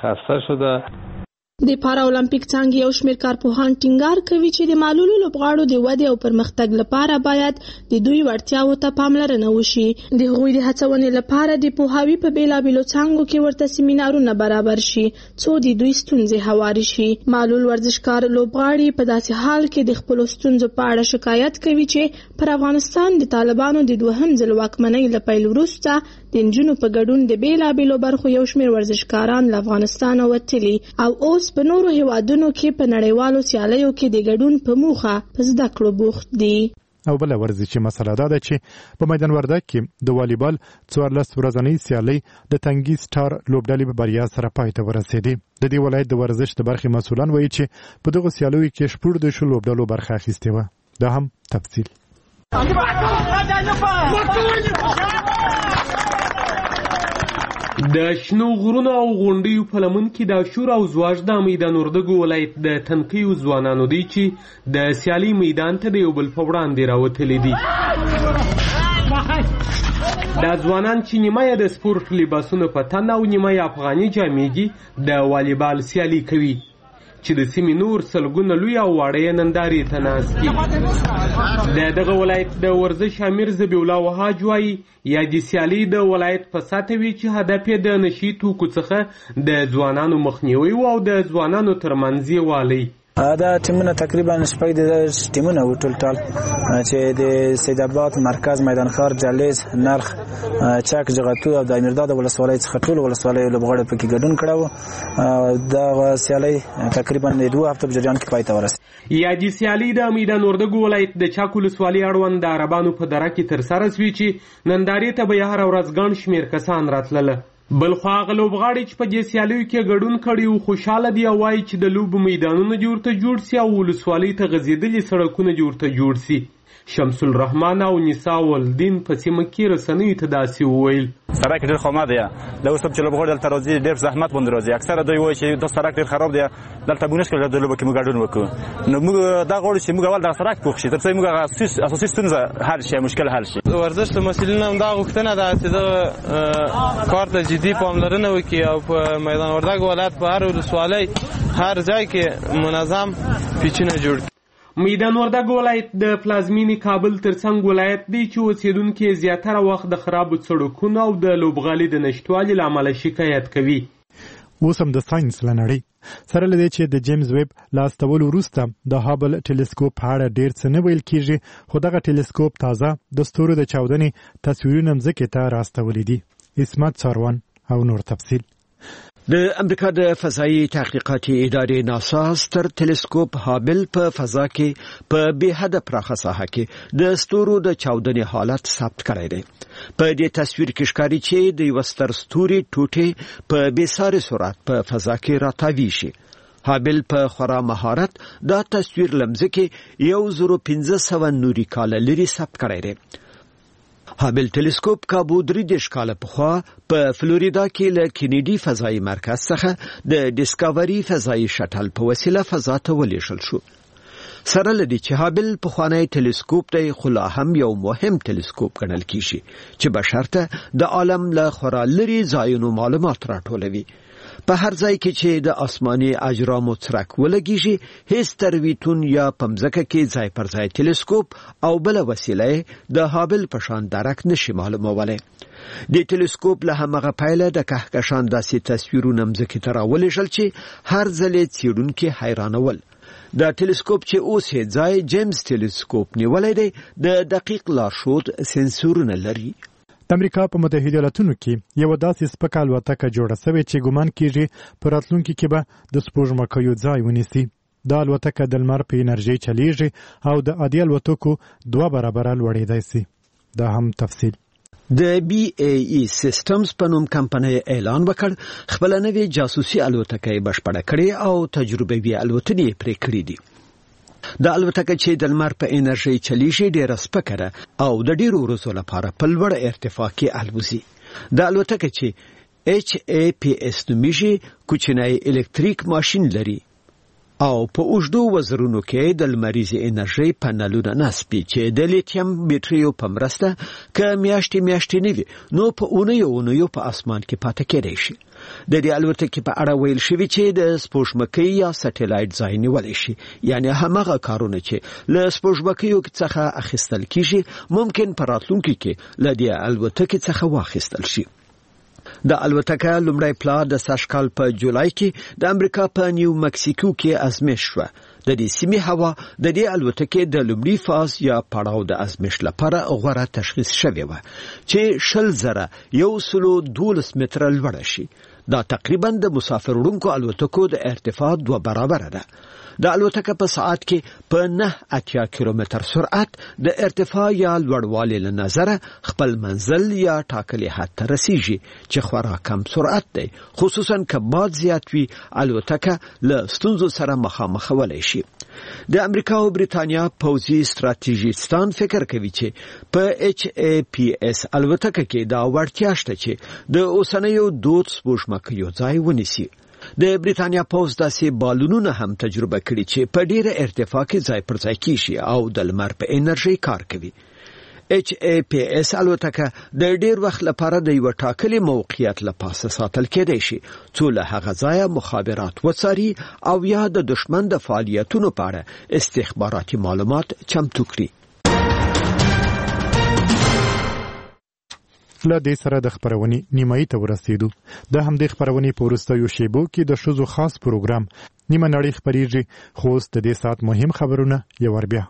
د پارا اولمپیک څنګه یو شمېر کارپوهان ټینګار کوي چې د معلولو لوبغاړو د ودې او پرمختګ لپاره باید د دوی وړتیاو ته پاملرنه وشي. د هغوی د هڅونې لپاره د پوهاوي په بیلابیلو څانګو کې ورته سیمینارونه برابر شي څو د دوی ستونزې هواري شي. معلول ورزشکار لوبغاړي په داسې حال کې د خپل ستونزو په اړه شکایت کوي چې پر افغانستان د طالبانو د دوهم ځل واکمنۍ له پیل وروسته د نجونو په ګډون د بیلابیلو برخو یو شمېر ورزشکاران له افغانستانه وتلي او اوس په نورو هیوادونو کې په نړیوالو سیالیو کې د ګډون په موخه په زده کړو بوخت دي. او بل ورزشي مسله دا ده چې په میدان وردګ کې د والیبال 14 ورځنۍ سیالي د تنګي سټار لوبډلې په بریا سره پای ته ورسېدې. د دې ولایت د ورزش د برخې مسؤلان وایي چې په دغه سیالیو کې شپږ د شو لوبډلو برخه اخیستې و. دا هم تفصیل. د شنو غرونو او غونډیو په لمن کې د شور او زواج د میدان وردګ ولایت د تنقیو ځوانانو دی چې د سیالي میدان ته د یو بل په وړاندې راوتلي دي. دا ځوانان چې نیمه یې د سپورټ لباسونه په تن او نیمه یې افغاني جامې دي د والیبال سیالي کوي چې د سیمې نور سلګونه لوی او واړه نندارې ته ناست دي. د دغه ولایت د ورزش امیر ذبیح الله وهاج وایي یادې سیالي د ولایت په سطحه وي چې هدف یې د نشي توکو څخه د ځوانانو مخنیوي او د ځوانانو ترمنځ یووالی. دا ټیمونه تقریبا شپږ ټیمونه و ټول چې د سید آباد مرکز میدان ښار جلیز نرخ چک جغتو او د امیرداد ولسوالۍ څخه ټول ولسوالۍ لوبغاړي پکې ګډون کړو. دا سیالي تقریبا 2 هفته په جریان کې پای ته ورسېده. یادې سیالي د میدان وردګو ولایت د چک ولسوالۍ اړوند د عربانو په دره کې ترسره شوې چې نندارې ته به هر ورځ ګڼ شمېر کسان راتلله. بلخوا هغه لوبغاړي چې په دې سیالیو کې ګډون کړي او خوشحاله دي او وایي چې د لوبو میدانونه جوړ سي او ولسوالۍ ته غځېدلي سړکونه جوړ سي. شمس الرحمن او نساء ولدین په سیمه کې رسنیو ته داسې وویل. سړک ډېر خامه دی. دا اوس چې لوبغاړي دلته راځي ډېر زحمت باندې راځي. اکثره دوی وایي چې دا سړک ډېر خراب دی. دلته موږ نشو د لوبو کې موږ ګډون وکړو. نو موږ دا غواړو چې موږ اول دا سړک پوښ شي تر څو موږ اساسي ستونزه حل شي، مشکل حل شي. ورزش د مسؤلینو هم دا غوښتنه ده چې دا کار ته جدي پاملرنه وکړي او په میدان وردګ ولایت په هر ولسوالۍ هر ځای کې منظم پیچونه جوړ کړي. میدان وردګ ولایت د پلازمینې کابل ترڅنګ ولایت دی چې اوسیدونکي زیاتره وخت د خرابو سړکونو او د لوبغالي د نشتوالي له امله شکایت کوي. اوس هم د ساينس له نړۍ سره لدې چې د جیمز ویب له استولو وروسته د هابل ټیلیسکوپ په اړه ډېر څه نه ویل کېږي، خو دغه ټیلیسکوپ تازه د ستورو د چاودنې تصویرونه مځکې ته راستولي دي. اسمت څاروان او نور تفصیل. د امریکا د فضایي تحقیقاتي ادارې ناسا ستر ټیلیسکوپ هابل په فضا کې په بې حده پراخه ساحه کې د ستورو د چاودنې حالت ثبت کړی دی. په دې تصویر کې ښکاري چې د یو ستر ستوري ټوټې په بې ساري سرعت په فضا کې راتاویږي. هابل په خورا مهارت دا تصویر لمځکه 1500 نوري کاله لري ثبت کړی دی. هابل ټیلیسکوپ کابو 3 کاله پخوا په فلوریدا کې له کینیډي فضایي مرکز څخه د ډیسکاوري فضایي شټل په وسیله فضا ته ولېږل شو. سره لدی چې هابل پخوانی ټیلیسکوپ دی، خو لا هم یو مهم ټیلیسکوپ ګڼل کیږي چې بشر ته د عالم له خورا لري ځایونو معلومات راټولوي. په هر ځای کې چې د آسماني اجرامو څرک ولګیږي، هیڅ ترویتون یا پمځکه کې ځای پر ځای ټیلیسکوپ او بل وسیله د هابل په شان درک نشي معلومولی. د ټیلیسکوپ له همغه پایله د کهکشان داسې تصویرونه مځکې ته راولېږل چې هر ځل یې څېړونکي حیرانول. دا ټیلیسکوپ چې اوس یې ځای جیمز ټیلیسکوپ نیولی دی د دقیق لارښود سنسورونه لري. د امریکا په متحده ایالاتونو کې یو داسې سپکه الوتکه جوړه شوې چې ګومان کیږي په راتلونکي کې به د سپوږمکیو ځای ونیسي. دا الوتکه د لمر په انرژي چلیږي او د عادي الوتکو 2 برابره لوړېدای شي. دا هم تفصیل. د BAE سیستمز په نوم کمپنۍ اعلان وکړ خپل نوې جاسوسي الوتکه بشپړه کړې او تجربوي الوتنې پرې کړې دي. د الوتکه چې د لمر په انرژي چلیږي ډېره سپکه ده او د ډېرو ورځو لپاره په لوړ ارتفاع کې الوزي. د الوتکه چې HAPS نومیږي کوچنی الکتریک ماشین لري او په اوږدو وزرونو کې د لمریزې انرژي پنلونه نصبي چې د لیتیم بیټریو په مرسته که میاشتې نه وي نو په اونیو په اسمان کې پاتې کېدای شي. د دې الوتکې په اړه ویل شوي چې د سپوږمکۍ یا سټلایټ ځای نیولی شي، یعنی همغه کارونه چې له سپوږمکیو څخه اخیستل کیږي ممکن په راتلونکي کې له دې الوتکې څخه واخیستل شي. د الوتکه لومړی پلا د سږکال په جولای کې د امریکا په نیو مکسیکو کې ازمایښت شوه. د دې سیمې هوا د دې الوتکې د لومړي فاز یا پړاو د ازمایښت لپاره غوره تشخیص شوی و چې 112 متره لوړه شي. دا تقریبا د مسافر وړونکو الوتکو د ارتفاع 2 برابره ده. د الوتکه په ساعت کې په 9 کیلومتر سرعت د ارتفاع یا لوړوالي له نظره خپل منزل یا ټاکلي حد ته رسیږي چې خورا کم سرعت دی، خصوصا که باد زیات وي الوتکه له ستونزو سره مخامخولی شي. د امریکا او بریتانیا پوځي ستراتیژیستان فکر کوي چې په HAPS الوتکه کې دا وړتیا شته چې د اوسنیو دود سپوږمکیو ځای ونیسي. د بریتانیا پوځ داسې بالونونه هم تجربه کړي چې په ډیره ارتفاع کې ځای پر ځای کیږي او د لمر په انرژي کار کوي. HAPS الوتکه د ډیر وخت لپاره د یو ټاکلي موقعیت لپاره ساتل کېدای شي څو له هغه ځایه مخابرات وڅاري او یا د دشمن د فعالیتونو په اړه استخباراتي معلومات چمتو کړي. له دې سره د خبرونې نیمایي ته ورسېدو. د همدې خبرونې په وروستیو شیبو کې د ښځو خاص پروګرام نیمه نړۍ خپریږي، خو اوس د دې ساعت مهم خبرونه یو ور بیا.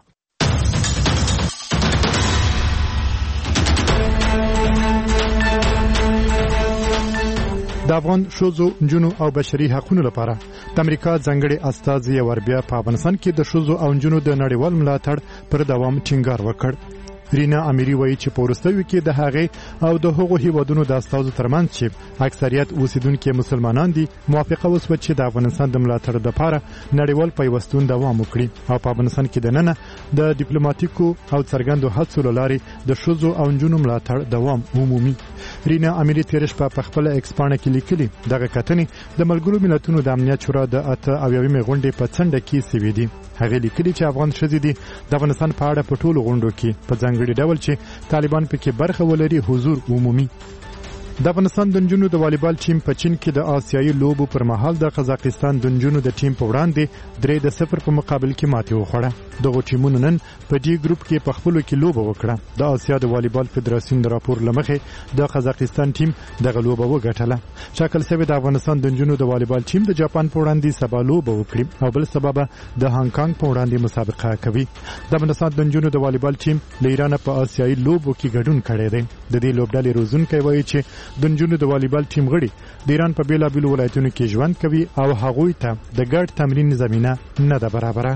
د افغان ښځو، نجونو او بشري حقوقو لپاره د امریکا ځانګړي استازي یو ور بیا په افغانستان کې د ښځو او نجونو د نړیوال ملاتړ پر دوام ټینګار وکړ. رینا امیری وایي چې په وروستیو کې د هغې او د هغو هیوادونو د استازو ترمنځ چې اکثریت اوسیدونکي مسلمانان دي موافقه وشوه چې د افغانستان د ملاتړ لپاره نړیوال پیوستون دوام وکړي او په افغانستان کې دننه د ډیپلوماټیکو او څرګندو هڅو له لارې د ښځو او نجونو ملاتړ دوام عمومي. رینا امیری تیر شپه په خپل ایکس پاڼه کې لیکلي دغه کتنې د ملګرو ملتونو د امنیت شورا د 88مې غونډې په څنډه کې سوي دي. هغه لیکلي چې افغان ښځې دي د افغانستان په اړه په ټولو غونډو کې په ځانګړي ډول چې طالبان پکې برخه ولري حضور عمومي. د افغانستان د نجونو د والیبال ټیم په چین کې د آسیایي لوبو پر مهال د قزاقستان د نجونو د ټیم په وړاندې 3-0 په مقابل کې ماتې وخوړه. دغه ټیمونه نن په دې ګروپ کې په خپلو کې لوبه وکړه. د آسیا د والیبال فدراسیون د راپور لمخې د قزاقستان ټیم دغه لوبه وګټله. شاکل سوي د افغانستان د نجونو د والیبال ټیم د جاپان په وړاندې سبا لوبه وکړي او بل سبب د هانګ کانګ په وړاندې مسابقه کوي. د افغانستان د نجونو د والیبال ټیم له ایران په آسیایي لوبو کې ګډون کړی دی. د دې لوبډلې روزونکي وایي چې د نجونو د والیبال ټیم غړي د ایران په بیلابیلو ولایتونو کې ژوند کوي او هغوی ته د ګډ تمرین زمينه نه ده برابره.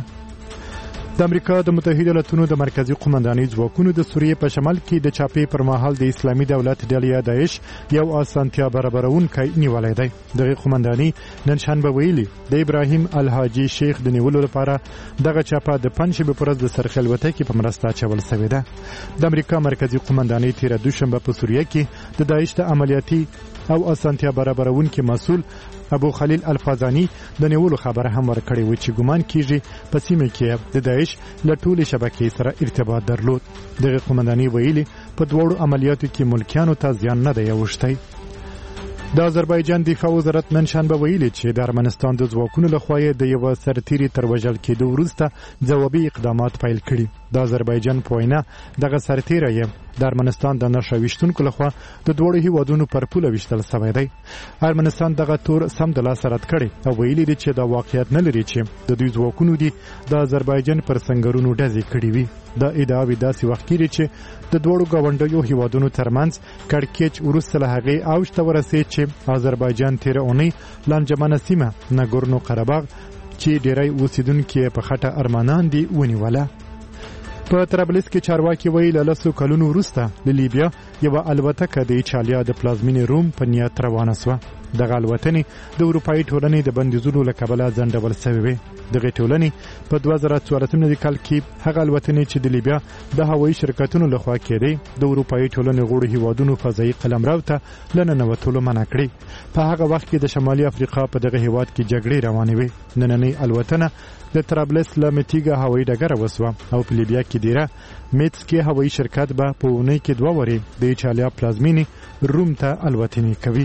د امریکا د متحده ایالاتونو د مرکزی قومندانۍ ځواکونو د سوریې په شمال کې د چاپې پر مهال د اسلامي دولت ډلې داعش یو اسانتیا برابرونکی نیولای دی. دغه قومندانۍ نن شنبه ویلي د ابراهیم الحاجی شیخ د نیولو لپاره دغه چاپه د پنځشنبه پر ورځ د سرخلوتۍ کې په مرسته چول شوې ده. د امریکا مرکزی قومندانۍ تیر دوشنبه په سوریه کې د داعش د عملیاتي او اسانتیا برابرونکي مسؤل ابو خلیل الفازانی د نیولو خبره هم ورکړې و چې ګومان کیږي په سیمه کې د داعش له ټولې شبکې سره ارتباط درلود. دغه قومندانۍ ویلي په دوړو عملیاتو کې ملکیانو ته زیان نه دی اوښتی. د آذربایجان دفاع وزارت نن شنبه ویلي چې د ارمنستان د ځواکونو لخوا د یو سرتیري تر وژل کېدو وروسته ځوابي اقدامات پیل کړي. د آذربایجان په وینا دغه سرتیری د ارمنستان د نشه ویشتونکو لخوا د دوړو هیوادونو پر پوله ویشتل شوی دی. ارمنستان دغه تور سم د لاس رد کړي او ویلي دي چې دا واقعیت نه لري چې د دوی ځواکونو دي د آذربایجان پر سنگرونو ډزې کړي وي. دا ادعاوې داسې وخت کې چې د دوړو گاونډیو هیوادونو ترمنځ کړکېچ وروسته له هغې اوج ته ورسېد چې آذربایجان تیر اونۍ لانجمنه سیمه ناګورنو قرهباغ چې ډیری اوسیدونکي په خټه ارمانان دي ونیوله. په طرابلس کې چارواکي ویل له 2 کلونو وروسته د لیبیا یو الوتکه د ایټالیا د پلازمینې روم په نیت روانه شوه. دغه الوتنې د اروپایي ټولنې د بندیزونو له کبله ځنډول شوې وې. دغه ټولنې په 2014 کال کې هغه الوتنې چې د لیبیا د هوایي شرکتونو لخوا کېدې د اروپایي ټولنې غړو هیوادونو فضایي قلمرو ته لننوتلو منع کړې. په هغه وخت کې د شمالي افریقا په دغه هیواد کې جګړې روانې وې. نننۍ الوتنه د طرابلس له متیګا هوایي ډګر وسوه او په لیبیا کې دیره میتسکي هوایي شرکت به په اونۍ کې 2 وری د ایټالیا پلازمینې روم ته الوتنې کوي.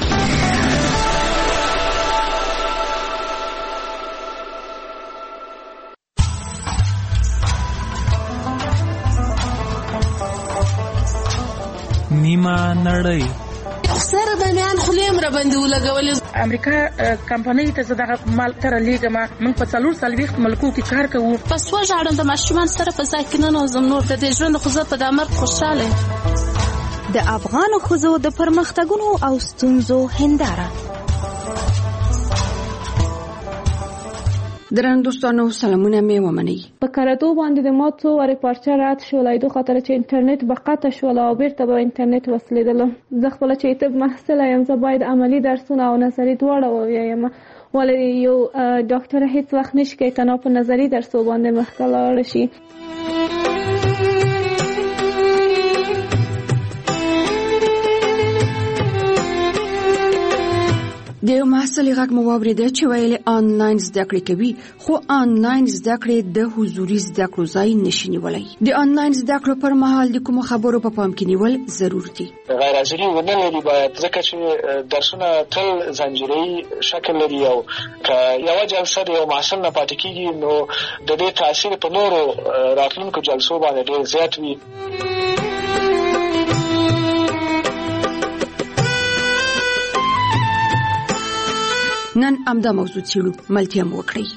نیمه نړۍ سره د میان خلیم را باندې ولګولې. امریکا کمپنۍ ته دغه مال تر لیګما موږ په 440 ملکو کې کار کوو. پس وژاړم د ماشومان سره په ځای کې نه نوزم نور د دې ژوند خو زه په دامر خوشاله. د افغانو ښځو د پرمختګونو او ستونزو هنداره. درنو دوستانو سلامونه مې ومنئ. په کاراتو باندې د ما څو وارې پارچه رات شولای دو خاطر چې انټرنیټ به قطع شول او بیرته به انټرنیټ وصلېدل. زه خپل چې طب محصله یم، زه باید عملی درسونه او نظری دواړه ووایم، ولې یو ډاکټر هیڅ وخت نشي کوي تنها په نظری درسو باندې مخکې لاړ شي. د یو محصل غږ مو واورېده چې ویل آنلاین زده کړې کوي خو آنلاین زده کړې د حضوري زده کړو ځای نشي نیولی. د آنلاین زده کړو پر مهال د کومو خبرو په پام کې نیول ضروري دي. غیر حاضري ونه لري باید، ځکه چې درسونه تل ځانګړي شکل لري او که یوه جلسه د یو محصل نه پاتې کېږي نو د دې تاثیر په نورو راتلونکو جلسو باندې ډېر زیات وي. نن امدا موضوع څیړو، ملتیا مو وکړئ.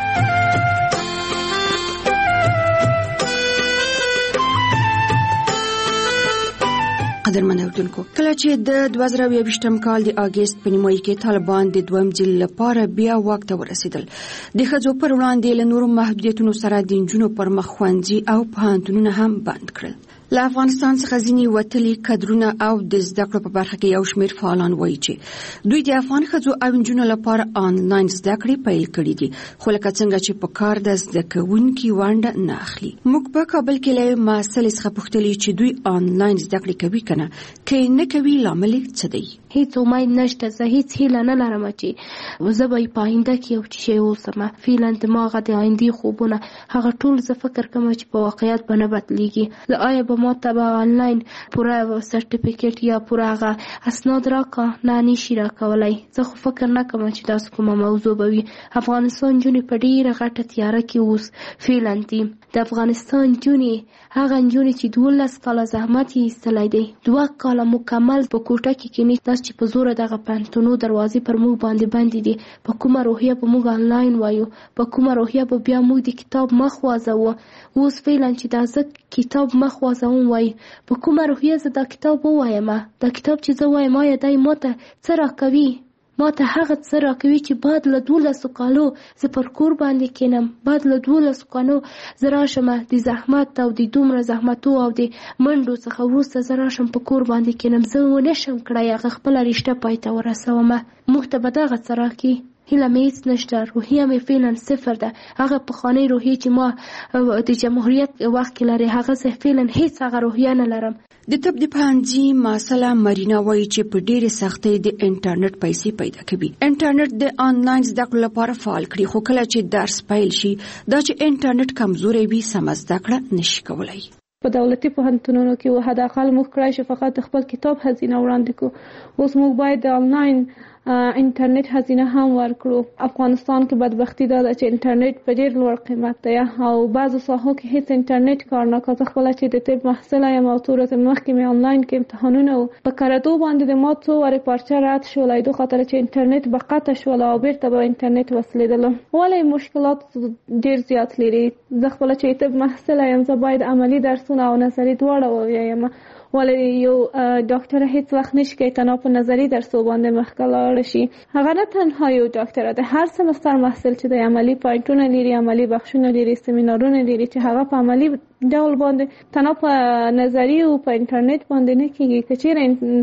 قدرمن اوردونکو، کله چې د 2022م کال د اگست په نیمایي کې طالبان د دویم ځل لپاره بیا واک ته ورسېدل، د ښځو پر وړاندې له نورو محدودیتونو سره د نجونو پر مخ ښوونځي او پوهنتونونه هم بند کړل. له افغانستان څخه ځینې وتلي کادرونه او د زده کړو په برخه کې یو شمېر فعالان وایي چې دوی د افغان ښځو او نجونو لپاره آنلاین زده کړې پیل کړې دي، خو لکه څنګه چې په کار د زده کوونکي ونډه نه اخلي. موږ په کابل کې له محصل څخه پوښتلي چې دوی آنلاین زده کړې کوي کنه، که نه کوي لامل څه دی؟ هیڅ امید نشته، زه هیڅ هیله نه لرم چې زه به په آینده کې یو شی اوسم. فعلا دماغه د آیندې خوبونه هغه ټول زه فکر کوم چې په واقعیت به نه بدلیږي. آیا به ما ته به آنلاین پوره سرټیفیکیټ یا پوره هغه اسناد راکا؟ نه، نشي راکولای. زه خو فکر نه کوم چې داسې کومه موضوع به وي. افغانستان نجونې په ډېره غټه تیاره کې اوس فعلا دي. د افغانستان نجونې هغه نجونې چې 12 کاله زحمت یې ایستلی دی، 2 کاله مکمل په کوټه کې کینی، داس چې په زور دغه پنتونو دروازې پر موږ باندې بندې دي. په کومه روحیه به موږ آنلاین وایو؟ په کومه روحیه به بیا موږ د کتاب مخ وازوو؟ اوس فعلا چې دا زه کتاب مخ وازوم وای، په کومه روحیه زه دا کتاب ووایم؟ دا کتاب چې زه وایم آیا دی ماته څه راکوي؟ ماته هغه څه راکوي چې بعد له 12 کالو زه پر کور باندې کینم، بعد له 12 کالو زه راشم د زحمت او د دومره زحمتو او د منډو څخه وروسته زه راشم په کور باندې کینم، زه ونشم کړی هغه خپله رشته پای ته ورسوم. موږ ته به دغه څه راکړي؟ هیله مې هیڅ نشته، روحیه مې فعلا صفر ده. هغه پخوانۍ روحیه چې ما د جمهوریت وخت کې لري هغه زه فعلا هیڅ هغه روحیه نه لرم. د طب د پوهنځي مسله مرینا وایي چې په ډېرې سختۍ د انټرنیټ پیسې پیدا کوي. انټرنیټ د آنلاین زده کړو لپاره فعال کړي، خو کله چې درس پیل شي دا چې انټرنیټ کمزوری وي سم زده کړه نشي کولای. په دولتي پوهنتونونو کې حداقل موږ کړای شو فقط خپل کتاب هزینه وړاندې کړو. اوس موږ باید د آنلاین انټرنیټ هزینه هم ورکړو. افغانستان کې بدبختی دا ده چې انټرنیټ په ډېر لوړ قیمت دی او بعضو ساحو کې هیڅ انټرنیټ کار نه کوي. زه خپله چې د طب محصله یم او څو ورځې مخکې مې آنلاین کې امتحانونه و، په کارېدو باندې د ما څو وارې پارچه رد شولی، دو خاطر چې انټرنیټ به قطع شوله او بیرته به انټرنیټ وصلېدله. ولې مشکلات ډېر زیات لري. زه خپله چې طب محصله یم زه باید عملي درسونه او نظري دواړه ووایم. ولې یو ډاکټر هیڅ وخت نشي کوي تنها په نظري درسو باندې مخکې لاړ شي. هغه نه تنها یو ډاکټر دی، هر سمستر محصل چې د عملي پوینټونه لري، عملي بخشونه لري، سیمینارونه لري چې هغه په عملي ډول باندې تنها په نظري او په انټرنیټ باندې نه کېږي. که چېرې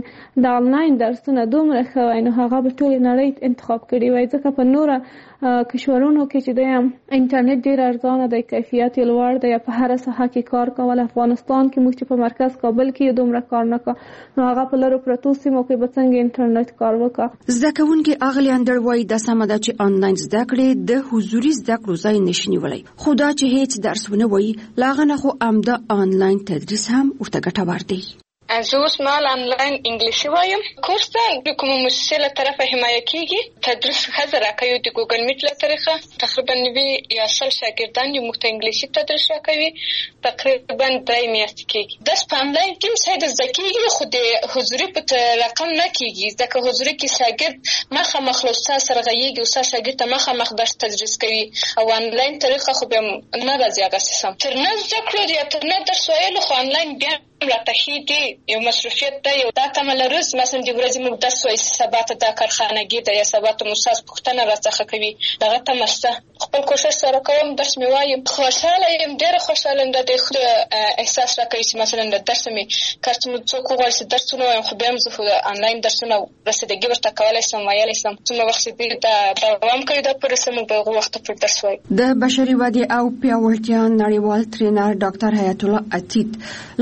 د آنلاین درسونه دومره ښه وای نو هغه به ټولې نړۍ انتخاب کړي وای، ځکه په نوره کشورونو کې چې دی انټرنیټ ډېر ارزانه دی، کیفیت یې لوړ دی، په هره ساحه کې کار کول. افغانستان کې موږ چې په مرکز کابل کې دومره کار نه کا نو هغه په لرو پرتو سیمو کې به څنګه انټرنیټ کار وکړه. زده کوونکي اغلی اندر وایي دا سمه ده چې آنلاین زده کړې د حضوري زده کړو ځای نشي نیولی، خو دا چې هیڅ درس ونه وایي له هغه نه خو امدا آنلاین تدریس هم ورته ګټور دی. زه اوس مهال آنلاین انګلیسي وایم. کورس ته د کومه مؤسسې له طرفه حمایه کېږي. تدریس ښځه راکوي د ګوګل میټ له طریقه. تقریبا 90 یا 100 شاګردان دي موږ ته انګلیسي تدریس راکوي. تقریبا 3 میاشتې کېږي. درس په آنلاین کې ساده زده کېږي خو د حضوري په رقم نه کېږي، ځکه حضوري کې شاګرد مخامخ له استاد سره غږېږي، استاد شاګرد ته مخامخ درس تدریس کوي او آنلاین طریقه خو بیا نه راځي هغه سیسم. انټرنیټ زده کړو د انټرنیټ درس ویلو خو آنلاین بیا راته ښې دي، یو مصروفیت دی. یو دا کمه لرو مثلا د ورځې موږ درس وایي سبا ته دا کارخانګي ده یا سبا ته استاد پوښتنه راڅخه کوي، دغه تمه شته. خپل کوشش سره کوم، درس مې وایم، خوشحاله یم، ډېره خوشحاله یم. دا د احساس راکوي چې مثلا د درس مې کار چې موږ څوک وغواړي چې درسونه وایم خو بیا هم زه آنلاین درسونه رسیدګي ورته کولی شم، ویلی شم. څومره وخت چې دوی دا دوام کوي دا پورې موږ به هغو وخته پورې درس وایو. د بشري ودې او پیاوړتیا نړیوال ټرینر ډاکټر حیات الله عتیق له حاکم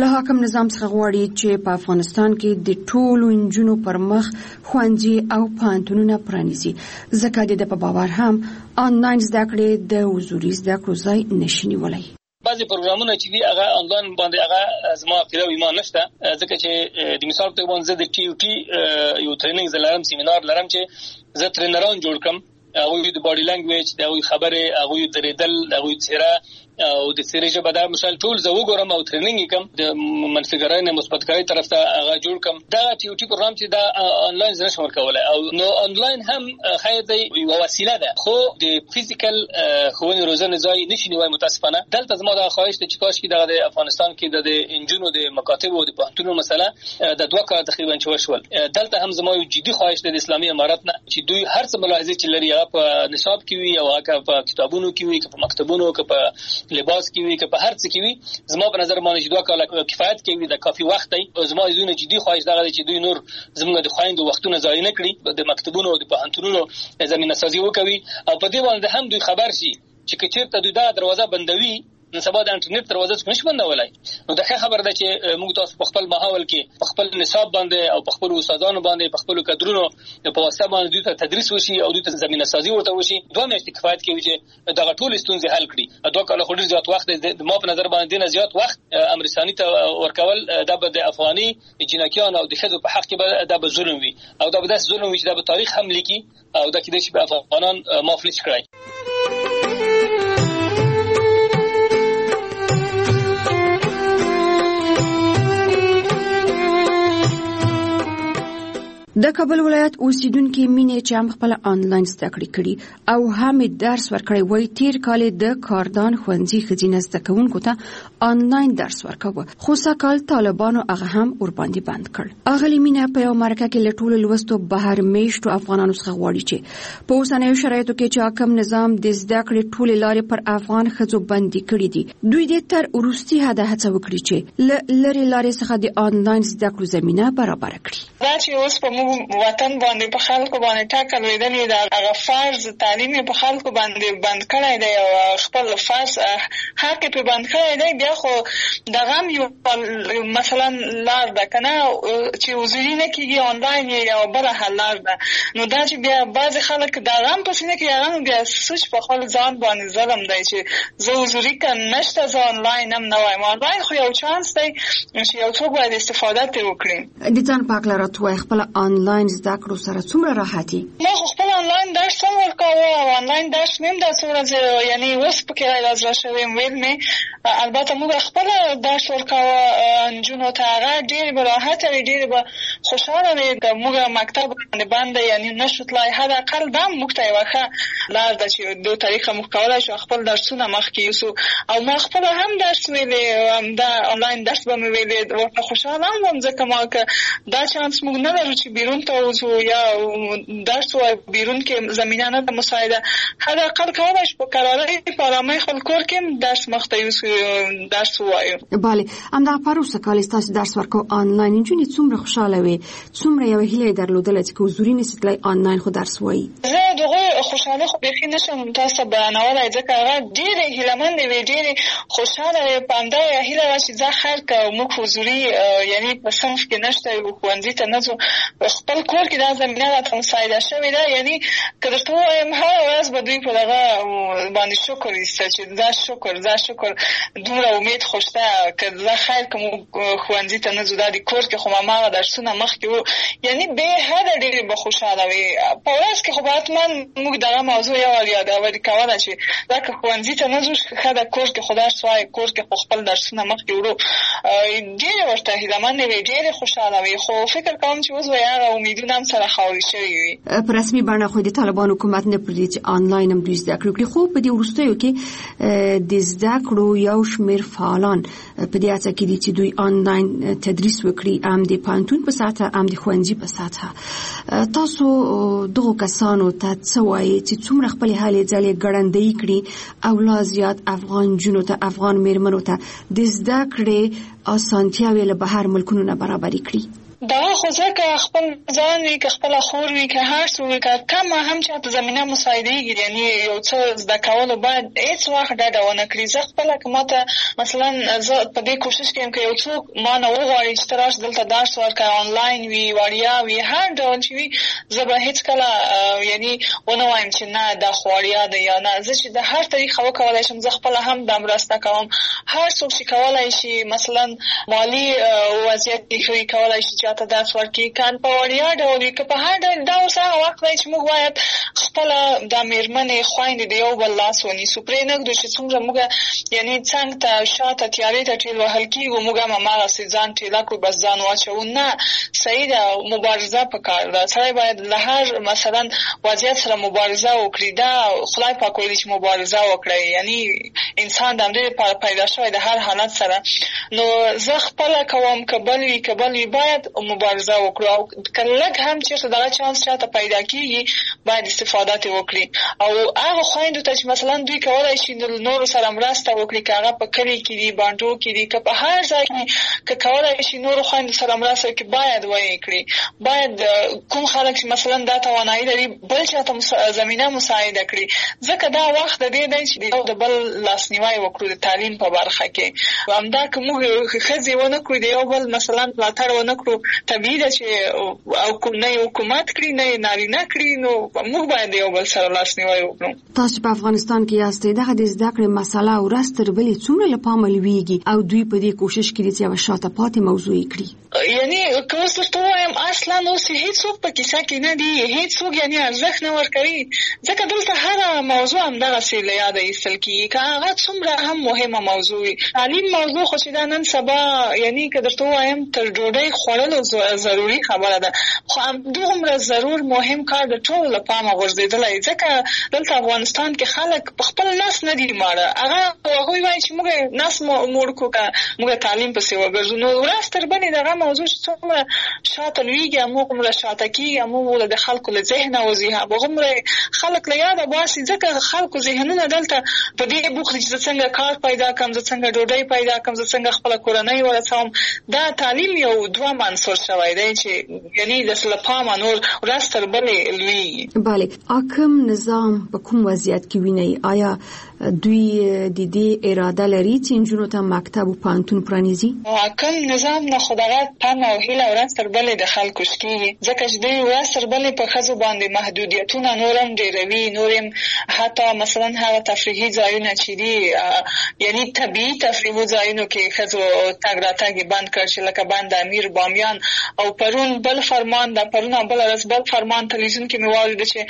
نظام څخه غواړي چې په افغانستان کې د ټولو نجونو پر مخ ښوونځي او پوهنتونونه پرانیزي، ځکه د په باور هم آنلاین زده کړې د حضوري زده کړو ځای نشي نیولی. بعضی پروګرامونه چې دي هغه آنلاین باندې هغه زما عقیده او ایمان نشته، ځکه چې د مثال په توګه زه د ټي او ټي یو ټریننګ زلارم سیمینار لرم چې زه ټرینران جوړ کړم، هغه د باډي لانګویج، د خبرې، هغه د ریدل، هغه چهره او د سری ژبه دا مثال ټول زه وګورم او ټریننګ کوم، د منفیګرای نه مثبتګرای طرف ته هغه جوړ کوم. دا ټي او ټي پروګرام چې دا آنلاین زنه شمول کولای او نو آنلاین هم خیر دی یو وسیله ده، خو د فزیکل خوونې روزنه ځای نشي نیوای. متاسفانه دلته زما دا خواهش ته چې کاش کې د افغانستان کې د انجونو د مکاتب او د پوهنتونونو مسله د دوه کال تقریبا شول. دلته هم زما یو جدي خواهش ده د اسلامي امارات نه چې دوی هر څه ملاحظه چې لري هغه په نصاب کې وي او هغه په کتابونو کې وي، په مکتبونو کې، په لباس کې وي، که په هر څه کې وي. زما په نظر باندې دوه کاله کفایت کوي، د کافي وخت دی. زما یو جدي خواهش دا دی چې دوی نور زموږ د خويندو وختونه ضایع نه کړي، د مکتبونو او د پوهنتونونو زمينه سازي وکوي او په دې باندې هم دوی خبر شي چې کچېرته دوی دا دروازه بندوي نن سبا د انټرنیټ دروازه څنګه نشي بندولای. نو دا خبره ده چې موږ تاسو په خپل ماحول کې په خپل نصاب باندې او په خپل استادانو باندې په خپل کادرونو په واسطه باندې دوی ته تدریس وشي او دوی ته زمينه سازي ورته وشي. دوه میاشتې کفایت کوي چې دا ټول ستونزې حل کړي. دوه کاله خوري زیات وخت د ما په نظر باندې نه زیات وخت امریکایي ته ورکول دا به د افغاني جنکیان او د خزو په حق کې دا به ظلم وي او دا به داس ظلم وي چې دا به تاریخ هم لیکي او دا کې د شي په افغانان مافلس کړی. د کابل ولایت اوسیدونکو مینې چې هم خپل آنلاین زده کړې کړي او هم درس ورکړی وای، تیر کال د کاردان ښوونځي ښځینه زده کوونکو ته آنلاین درس ورکاوه، خو سږکال طالبانو هغه هم ورباندې بند کړ. اغلې مینه په یو مرکه کې له ټولو لوستو بهر میشتو افغانانو څخه غواړي چې په اوسنیو شرایطو کې چې حاکم نظام د زده کړې ټولې لارې پر افغان ښځو بندي کړي دي، دوی دې تر وروستي حده هڅه وکړي چې لرې لارې څخه د آنلاین زده کړو زمینه برابر کړي. دا چې اوس په وطن باندې په خلکو باندې ټاکل ویدنې د هغه فرض تعلیم په خلکو باندې بند کړی دی او خپل فرض حق په بند کړی دی. بیا خو دغه یو مثلا لار ده کنه چې حضوري نه کیږي، آنلاین یو بل حل لار ده. نو دا چې بیا بعض خلک دغه په سینه کې هغه بیا سوچ په خپل ځان باندې ظلم دی چې زه حضوري کنه نشته، زه آنلاین هم نه وایم. آنلاین خو یو چانس دی چې یو څوک باید استفاده ترې وکړي. د ځان پاک لاره توای خپل آنلاین زده کړو سره څومره راحتي؟ ما خپل آنلاین درس هم ورکاوه او آنلاین درس مې د څورځ یعنی اوس پکې راځل شوی ویل مې البته موږ خپل درس ورکاوه انجونو ته هغه ډېر راحت او ډېر خوشاله وي. موږ مکتب باندې یعنی نشو تلای، حدا اقل دا موږ ته واخه لار د چې دوه طریقه موږ کولای شو خپل درسونه مخکې یوسو او ما خپل هم درس ویلې دا آنلاین درس به مې ویلې ورته خوشاله وم ځکه ما دا چانس موږ نه لرو چې بیرون ته وځو یا درس و بیرون کې زمینه نه مساعده. حدا اقل کولای شو په قرارې په آرامۍ خپل کور کې درس مخته یوسو درس وایو. بله همدا پروسه کال تاسو درس ورکو آنلاین انجونې څومره خوشاله وي، څومره یو هیله درلودل چې حضوري نسیتلای آنلاین خو درس وایي؟ زه دغه خوشاله خو به نشم تاسو بیانولای ځکه هغه ډېر هیلمن دی، ډېر خوشاله پاندا هیله چې ځا خیر کا مو حضوري یعنی په صنف کې نشته یو ښوونځي ته نه ځو، خپل کور کې دا زمينه راته مساعده شوې ده. یعنی کله ته وایم هر ورځ به دوی په دغه باندې شکر ایسته چې دا شکر دومره امید خوشته که دا خیر کوم ښوونځي ته نه ځو، دا د کور کې خو ما درسونه مخکې وو. یعنی به هدا ډېر به خوشاله وي. په ورځ کې خو حتما موږ دغه موضوع یو یادول کوله چې دا که ښوونځي ته نه ځو خدا کور کې خدا سوای کور کې خپل درسونه مخکې وړو. ډېر ورته هیلمن وي، ډېر خوشاله وي. خو فکر کوم چې اوس هغه امیدونه هم سره خاورې شوي وي. په رسمي بڼه خو د طالبان حکومت نه پردي چې آنلاین هم دوی زده کړو کړي، خو په دې وروستیو کې د زده کړو یو شمېر فعالان په دې هڅه کې دي چې دوی آنلاین تدریس وکړي، هم د پوهنتون په سطحه هم د ښوونځي په سطحه. تاسو دغو کسانو ته څه وایي چې څومره خپلې هلې ځلې ګړندۍ کړي او لا زیات افغان نجونو ته، افغان مېرمنو ته د زده کړې اسانتیاوې له بهر ملکونو نه برابرې کړي؟ دا خو ځکه خپل ځان وي که خپله خور وي که هر څه وي که کمه هم چاته زمینه مساعدېږي یعنې یو څه زده کولو باید هېڅ وخت ډډه ونه کړي. زه خپله که ماته مثلا زه په دې کوشش کې یم که یو څوک ما نه وغواړي چې ته راشه دلته درس ورکړه آنلاین وي وړیا وي هر ډول چې وي زه به هېڅکله یعنې ونه وایم چې نه دا خو وړیا ده یا نه. زه چې د هر طریقه وکولی شم زه خپله هم دا مرسته کوم. هر څوک چې کولی شي مثلا مالي وضعیت یې ښه وي کولی شي چاته درس ورکړي که په وړیا ډول وي که په هر ډول دا اوس هغه وخت دی چې موږ باید خپله دا مېرمنې خویندې د یو بل لاس ونیسو پرېنږدو چې څومره موږ یعنې څنګ ته شاته تیارې ته ټېل وهل کېږو موږ هم هماغسې ځان ټېله کړو بس ځان واچوو. نه صحیح ده مبارزه پکار ده. سړی باید له هر مثلا وضعیت سره مبارزه وکړي. دا خدای پاک ویلي چې مبارزه وکړئ یعنې انسان د همدې لپاره پیدا شوی د هر حالت سره. نو زه خپله کوم که بل وي باید مبارزه وکړو او که لږ هم چېرته دغه چانس چاته پیدا کېږي باید استفاده ترې وکړي. او هغه خویندو ته چې مثلا دوی کولی شي نورو سره مرسته وکړي که هغه په کلي کې دي بانډو کې دي که په هر ځای کې که کولی شي نورو خویندو سره مرسته وکړي باید ویې کړي. باید کوم خلک چې مثلا دا توانایي لري بل چاته زمینه مساعده کړي ځکه دا وخت د دې دی چې د بل لاسنیوی وکړو د تعلیم په برخه کې. همدا که موږ ښځې ونه کړو د یو بل مثلا ملاتړ ونه کړو طبیعي ده چې نه یې حکومت کړي نه یې نارینه کړي نو موږ باید د یو بل سره لاسنیوی وکړو. تاسو په افغانستان کې یاستئ دغه د زده کړې مسله ورځ تر بلې څومره له پامه لویږي او دوی په دې کوشش کوي چې یوه شاته پاتې موضوع یې کړي. یعنې که اوس درته ووایم اصلا اوس هېڅوک په کیسه کې نه دي هېڅوک یعنې ارزښت نه ورکوي ځکه دلته هره موضوع همدغسې له یاده ایستل کېږي که هغه څومره هم مهمه موضوع وي. تعلیم موضوع خو چې دا نن سبا یعنې که درته ووایم تر ډوډۍ خوړلو ضروري خبره ده خو همدومره ضرور مهم کار د ټولو له پامه غورځېدلی ځکه دلته افغانستان کې خلک په خپل نس نه دي ماړه. هغوی وایي چې موږ نس موړ کړو که موږ تعلیم پسې وګرځو نو ورځ تر بلې دغه موضوع چې څومره شاته لویږي هموږمره شاته کېږي هموږ د خلکو له ذهنه وځي همغومره خلک له یاده باسي ځکه خلکو ذهنونه دلته په دې بوخت دي چې زه څنګه کار پیدا کړم زه څنګه ډوډۍ پیدا کړم زه څنګه خپله کورنۍ ورسوم. دا تعلیم یو دوه عنصر شوی دی چې یعنې د له پامه نور ورځ تر بلې لویږي. بله حاکم نظام په کوم وضعیت کې وینئ؟ آیا دوی د دې اراده لري چې نجونو ته مکتب او پوهنتون پرانیزي؟ حاکم نظام نه خو دغه تمه او هیله ورځ تر بلې د خلکو شکېږي ځکه چې دوی ورځ تر بلې په ښځو باندې محدودیتونه نور هم ډېروي نور هم حتی مثلا هغه تفریحي ځایونه چې دي یعنې طبیعي تفریحي ځایونو کې ښځو تګ راتګ یې بند کړ چې لکه بند امیر بامیان او پرون بل فرمان د پرون او بله ورځ بل فرمان تلویزیون کې مې واورېده چې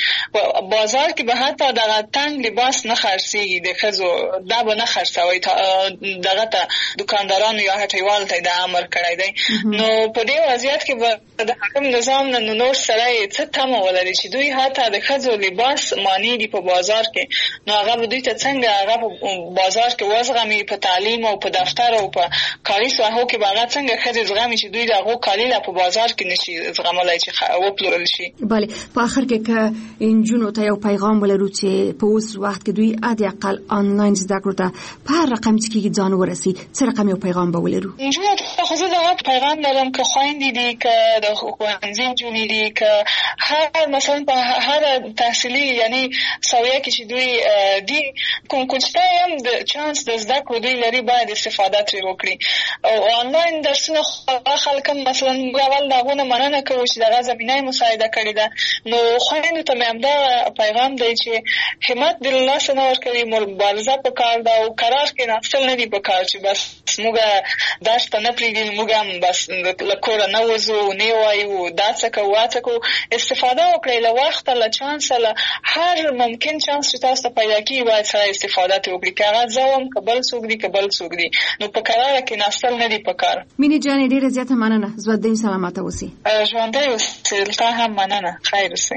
بازار کې به حتی دغه تنګ لباس نه خرڅېږي د ښځو دا به نه خرڅوئ دغه ته دوکاندارانو یا هټیوالو ته یې دا امر کړی دی. نو په دې وضعیت کې به د حاکم نظام نه نور سړی څه تمه ولري چې دوی حتی د ښځو لباس مانع دي په بازار کې نو هغه به دوی ته څنګه هغه په بازار کې وزغمي په تعلیم او په دفتر او په کاري ساحو کې به هغه څنګه ښځې زغمي چې دوی د هغو کالي لا په بازار کې نشي زغملی چې وپلورل شي. بله په آخر کې که نجونو ته یو پیغام ولرو چې په اوس وخت کې دوی حداقل آنلاین زده کړو ته په هر رقم چې کېږي ځان ورسي څه رقم یو پیغام به ولرو؟ نجونو ته خو زه دغه پیغام لرم که خویندې دي که د ښوونځي نجونې دي که هر مثلا په هر تحصیلي یعنې سویه کې چې دوی دي کوم چې هم د چانس د زده کړو دوی لري باید استفاده ترې وکړي. او آنلاین درسونه خلک هم مثلا موږ اول د هغو نه مننه کوو چې دغه زمینه یې مساعده کړې ده نو خویندو ته مې همدا پیغام دی چې همت د له لاسه نه ورکوي مبارزه پکار ده او قرار کېناستل نه دي پکار چې بس موږ درس ته نه پرېږدي موږ هم بس له کوره نه وځو نه وایو دا څه کوو هڅه کوو استفاده وکړئ له وخته له چانسه له هر ممکن چانس چې تاسو ته پیدا کېږي باید سره استفاده ترې وکړي که هغه زه وم که بل څوک دي که بل څوک دي نو په قراره کېناستل نه دي پکار. مینې جانې ډېره زیاته مننه ژوندۍ سلامته اوسئ. ژوندی اوسئ تا هم مننه خیر اوسئ.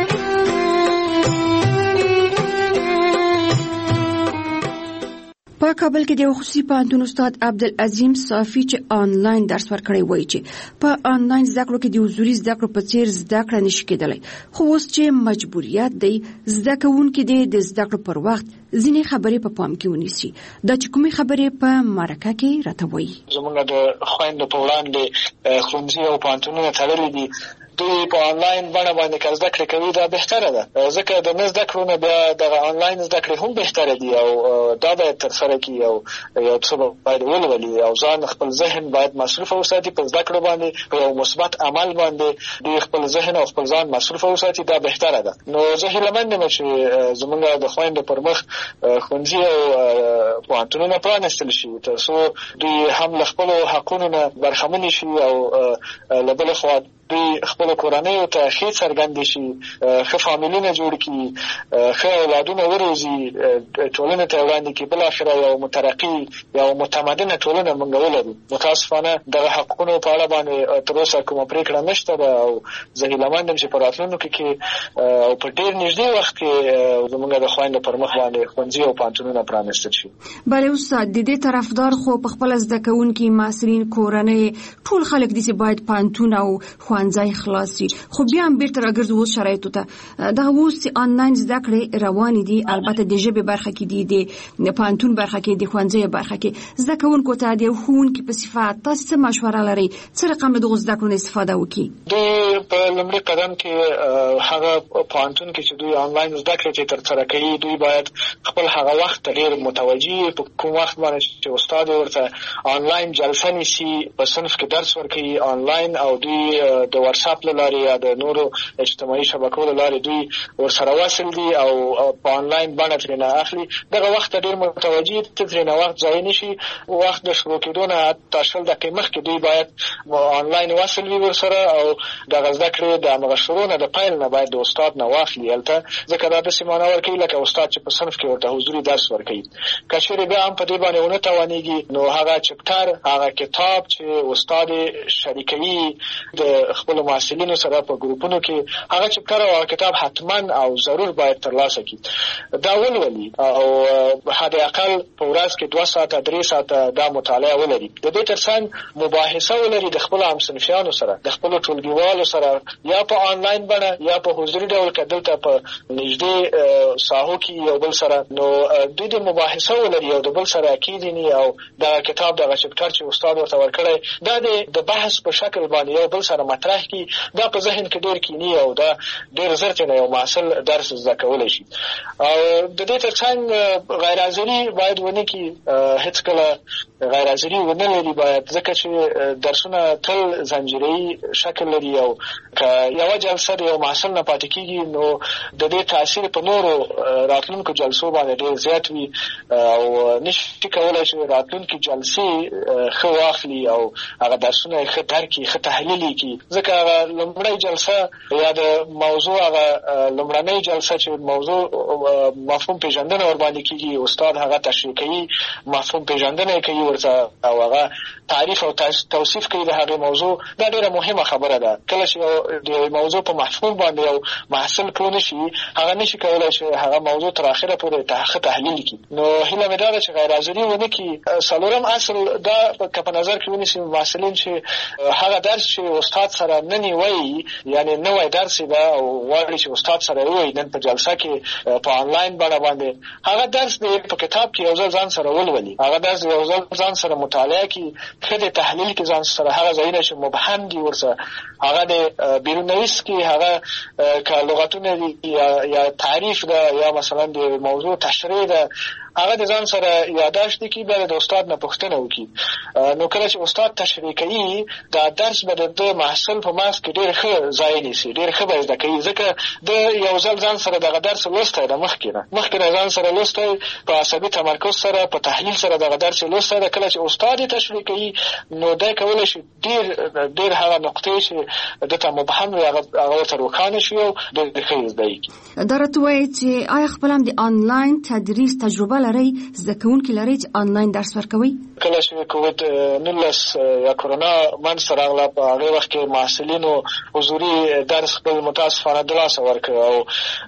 په کابل کې د خصوصي پوهنتون استاد عبدالعظیم صافي چې آنلاین درس ورکړی وایي چې په آنلاین زده کړو کې د حضوري زده کړو په څیر زده کړه نشي کېدلی، خو اوس چې مجبوریت دی زده کوونکي د زده کړو پر وخت ځینې خبرې په پام کې ونیسي. دا چې کومې خبرې په مرکه کې راته وایي. زموږ د خویندو په وړاندې ښوونځي او پوهنتونونه تړلي دي، دوی په آنلاین بڼه باندې که زده کړې کوي دا بهتره ده، ځکه د نه زده کړو نه بیا دغه آنلاین زده کړې هم بهتره دي او دا باید ترسره کړي او یو څه باید ولولي او ځان خپل ذهن باید مصروف وساتي په زده کړو باندې، په یو مثبت عمل باندې دوی خپل ذهن او خپل ځان مصروف وساتي، دا بهتره ده. نو زه هیلهمند یم چې زموږ د خویندو پر مخ ښوونځي او پوهنتونونه پرانیستل شي تر څو دوی هم له خپلو حقونو نه برخمنې شي او له بلې خوا دوی خپل کورنیو ته ښې څرګندې شي، ښه فامیلونه جوړ کړي، ښه اولادونه وروزي، ټولنې ته وړاندې کړي، بالاخره یو مترقي یو متمدنه ټولنه موږ ولرو. متاسفانه دغه حقونو په اړه باندې تر اوسه کومه پرېکړه نشته ده او زه هیلهمند یم چې په راتلونکي کې او په ډېر نږدې وخت کې زموږ د خویندو پر مخ باندې ښوونځي او پوهنتونونه پرانیستل شي. بله استاد، د دې طرفدار خو په خپله زده کوونکي، محصلین، کورنۍ ټول خلک دي چې باید پوهنتون او ښوونځی خلاص شي، خو بیا هم بیرته راګرځو اوس شرایطو ته. دغه اوس چې آنلاین زده کړې روانې دي، البته د ژبې برخه کې دي، د پوهنتون برخه کې، د ښوونځي برخه کې، زده کوونکو ته د ښوونکي په صفت تاسو څه مشوره لرئ څه رقم له دغو زده کړو نه استفاده وکړي؟ دوی په لومړي قدم کې هغه پوهنتون کې چې دوی آنلاین زده کړې چې ترسره کوي، دوی باید خپل هغه وخت ډېر متوجه په کوم وخت باندې چې استاد ورته آنلاین جلسه نیسي، په صنف کې درس ورکوي آنلاین، او دوی د واتساپ له لارې یا د نورو اجتماعي شبکو له لارې دوی ورسره وصل دي او په آنلاین بڼه ترېنه اخلي. دغه وخت ډېر متوجه دي، ترېنه وخت ضایع نه شي. وخت د شروع کېدو نه حتی 20 دقیقې مخکې دوی باید آنلاین وصل وي ورسره او دغه زده کړې د همغه شروع نه د پیل نه باید د استاد نه واخلي هلته، ځکه دا داسې معنا ورکوي لکه استاد چې په صنف کې ورته حضوري درس ورکوي. که چېرې بیا هم په دې باندې ونه توانېږي نو هغه چپټر، هغه کتاب چې استاد شریکوي د خپلو محصلینو سره په ګروپونو کې، هغه چپټر او کتاب حتما او ضرور باید ترلاسه کړي، دا ولولي او حد اقل په ورځ کې 2 ساعته 3 ساعته دا مطالعه ولري. د دې ترڅنګ مباحثه ولري د خپلو همصنفیانو سره، د خپلو ټولګیوالو سره، یا په آنلاین بڼه یا په حضوري ډول که دلته په نږدې ساحو کې یو بل سره، نو دوی د مباحثه ولري یو د بل سره کېني او دغه کتاب دغه چپټر چې استاد ورته ورکړی دا د بحث په شکل باندې یو بل سره مطرح کړي، دا په ذهن کې ډېر کینی او دا ډېر زر ترې یو محصل درس زده کولی شي. او د دې ترڅنګ غیر حاضري باید ونه کړي، هېڅکله غیر حاضري ونه لري باید، ځکه چې درسونه تل زنجیره‌ایي شکل لري او که یوه جلسه د یو محصل نه پاتې کېږي نو د دې تاثیر په نورو راتلونکو جلسو باندې ډېر زیات وي او نشي کولی چې راتلونکي جلسې ښه واخلي او هغه درسونه یې ښه درک کړي، ښه تحلیل یې کړي، ځکه هغه لومړی جلسه یا د موضوع هغه لومړنۍ جلسه چې موضوع مفهوم پیژندنه ورباندې کېږي، استاد هغه تشریح کوي، مفهوم پیژندنه یې کوي ورته او هغه تعریف او توصیف کوي د هغې موضوع. دا ډېره مهمه خبره ده. کله چې د موضوع په مفهوم باندې یو محصل پوه نه شي، هغه نشي کولی چې هغه موضوع تر اخره پورې ښه تحلیل کړي. نو هیله مې دا ده چې غیر حاضري ونه کړي. څلورم اصل دا که په نظر کې ونیسي محصلین چې هغه درس چې استاد سره نه نیوی، یعنې نوی درس ده او غواړي چې استاد سره ووایي نن په جلسه کې په آنلاین بڼه باندې، هغه درس دې په کتاب کې یو ځل ځان سره ولولي، هغه درس یو ځل ځان سره مطالعه کړي، ښه د تحلیل کې ځان سره هغه ځایونه چې مبهم دي ورسره هغه د بیرونویس کې هغه که لغتونه دي یا تعریف ده یا مثلا د موضوع تشریح ده، هغه د ځان سره یاداشت کړي، بیا د استاد نه پوښتنه وکړي. نو کله چې استاد تشریح کوي دا درس به د محصل په مغز کې ډېر ښه ځای نیسي، ډېر ښه به زده کوي، ځکه د یو ځل ځان سره دغه درس لوستی ده، مخکې نه ځان سره لوستی، په عصبي تمرکز سره، په تحلیل سره دغه درس لوستی ده. کله چې استاد یې تشریح کوي نو دی کولی شي ډېر هغه نقطې چې دته مبهم وي هغه ورته روښانه شي او ډېر ښه یې زده کړي. دا راته وایي چې آیا خپله هم د آنلاین تدریس تجربه لرئ، زده کوونکي لرئ چې آنلاین درس ورکوئ؟ کله چې کووډ 19 یا کورونا منځ راغله په هغه وخت کې محصلینو حضوري درس خپل متاسفانه د لاسه ورکړ او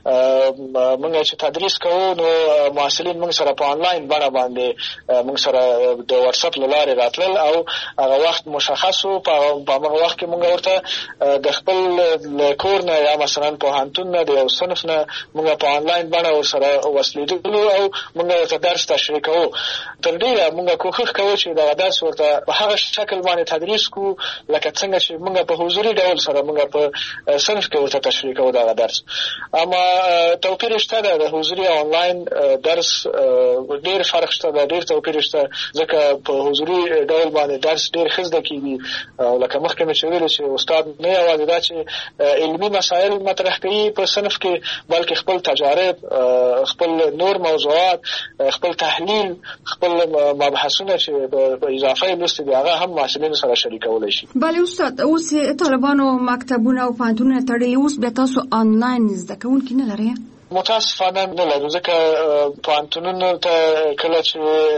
موږ چې تدریس کوو نو محصلین موږ سره په آنلاین بڼه باندې موږ سره د واتس اپ لارې راتلل او هغه وخت مشخص وو. په هغه وخت کې موږ ورته د خپل کور نه یا مثلا پوهنتون نه د یو صنف نه موږ په آنلاین بڼه ورسره وسلیدلو او موږ ورته درس تشریح کوو. تر ډیره موږ کوښښ کوو چې دا درس ورته په هغه شکل باندې تدریس کوو لکه څنګه چې موږ په حضوري ډول سره موږ په صنف کې ورته تشریح کوو دا درس. اما توپیر شته د حضوري او آنلاین درس ډیر فرق شته، ډیر توپیر شته ځکه په حضوري ډول باندې درس ډیر ښه زده کیږي او لکه مخکې مې ویل چې استاد نه یوازې دا چې علمي مسایل مطرح کوي په صنف کې بلکې خپل تجارب، خپل نور موضوعات، خپل تحلیل، خپل مبحثونه چې په اضافه لوستي دي هغه هم محصلینو سره شریکولی شي. بله استاد، اوس طالبانو مکتبونه او پوهنتونونه تړلي، اوس بیا تاسو آنلاین زده کوونکي نه لرئ؟ متاسفانه نه لرو ځکه پوهنتونونو ته کله چې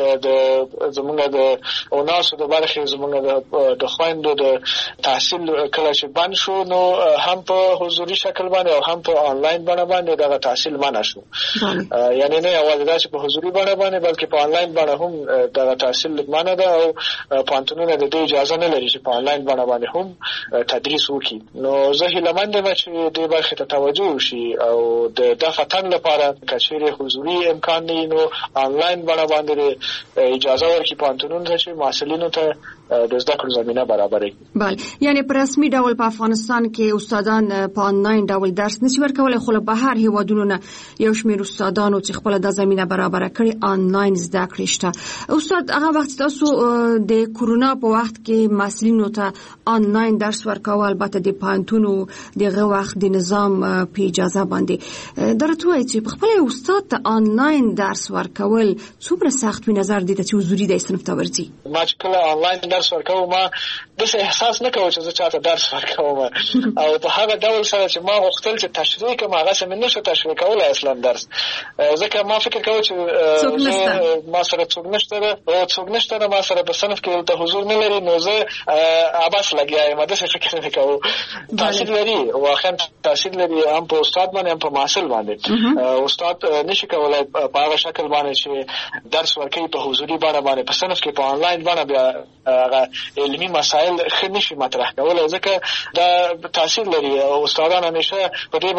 زموږ د اوناسو د برخې زموږ د خویندو د تحصیل کله چې بند شو نو هم په حضوري شکل باندې او هم په آنلاین بڼه باندې دغه تحصیل منع شو. یعنی نه یوازې دا چې په حضوري بڼه باندې بلکې په آنلاین بڼه هم دغه تحصیل منع ده او پوهنتونونه د دې اجازه نه لري چې په آنلاین بڼه باندې هم تدریس وکړي. نو زه هیلهمند یم چې دې برخې ته توجه وشي او د وطن لپاره کچېرې حضوري امکان نه نو آنلاین بڼه باندې اجازه ورکړي پوهنتونونو ته چې محصلینو ته د زده کړو زمینه برابره کړي. بله، یعنی په رسمي ډول په افغانستان کې استادان په آنلاین ډول درس نشي ورکولی، خو له بهر هیوادونو نه یو شمېر استادانو چې خپله دا زمینه برابره کړې آنلاین زده کړې شته. استاد، هغه وخت تاسو د کورونا په وخت کې محصلینو ته آنلاین درس ورکاوه، البته د پوهنتونو دغه وخت د نظام په اجازه باندې درته وایي چې په خپل استاد ته آنلاین درس ورکول څومره سخت وي نظر دې ته چې حضوري د صنف ته ورځي؟ ما چې کله آنلاین درس ورکوم ما داسې احساس نه کوم چې زه چاته درس ورکوم او په هغه ډول سره چې ما غوښتل چې تشریح کړم هغسې مې نشو تشریح کولی اصلا درس، ځکه ما فکر کوم چې ما سره څوک نشته ده، ما سره په صنف کې دلته حضور نه لري، نو زه عبث لګیا یم، داسې فکر نه کوم. تاثیر لري، واقعا تاثیر لري، هم په استاد باندې هم په محصل باندې. استاد نشي کولای په هغه شکل باندې چې درس ورکوي په حضوري بڼه باندې په صنف کې په آنلاین بڼه بیا هغه علمي مسایل ښه نشي مطرح کولی، ځکه دا تاثیر لري. استادان همیشه په دې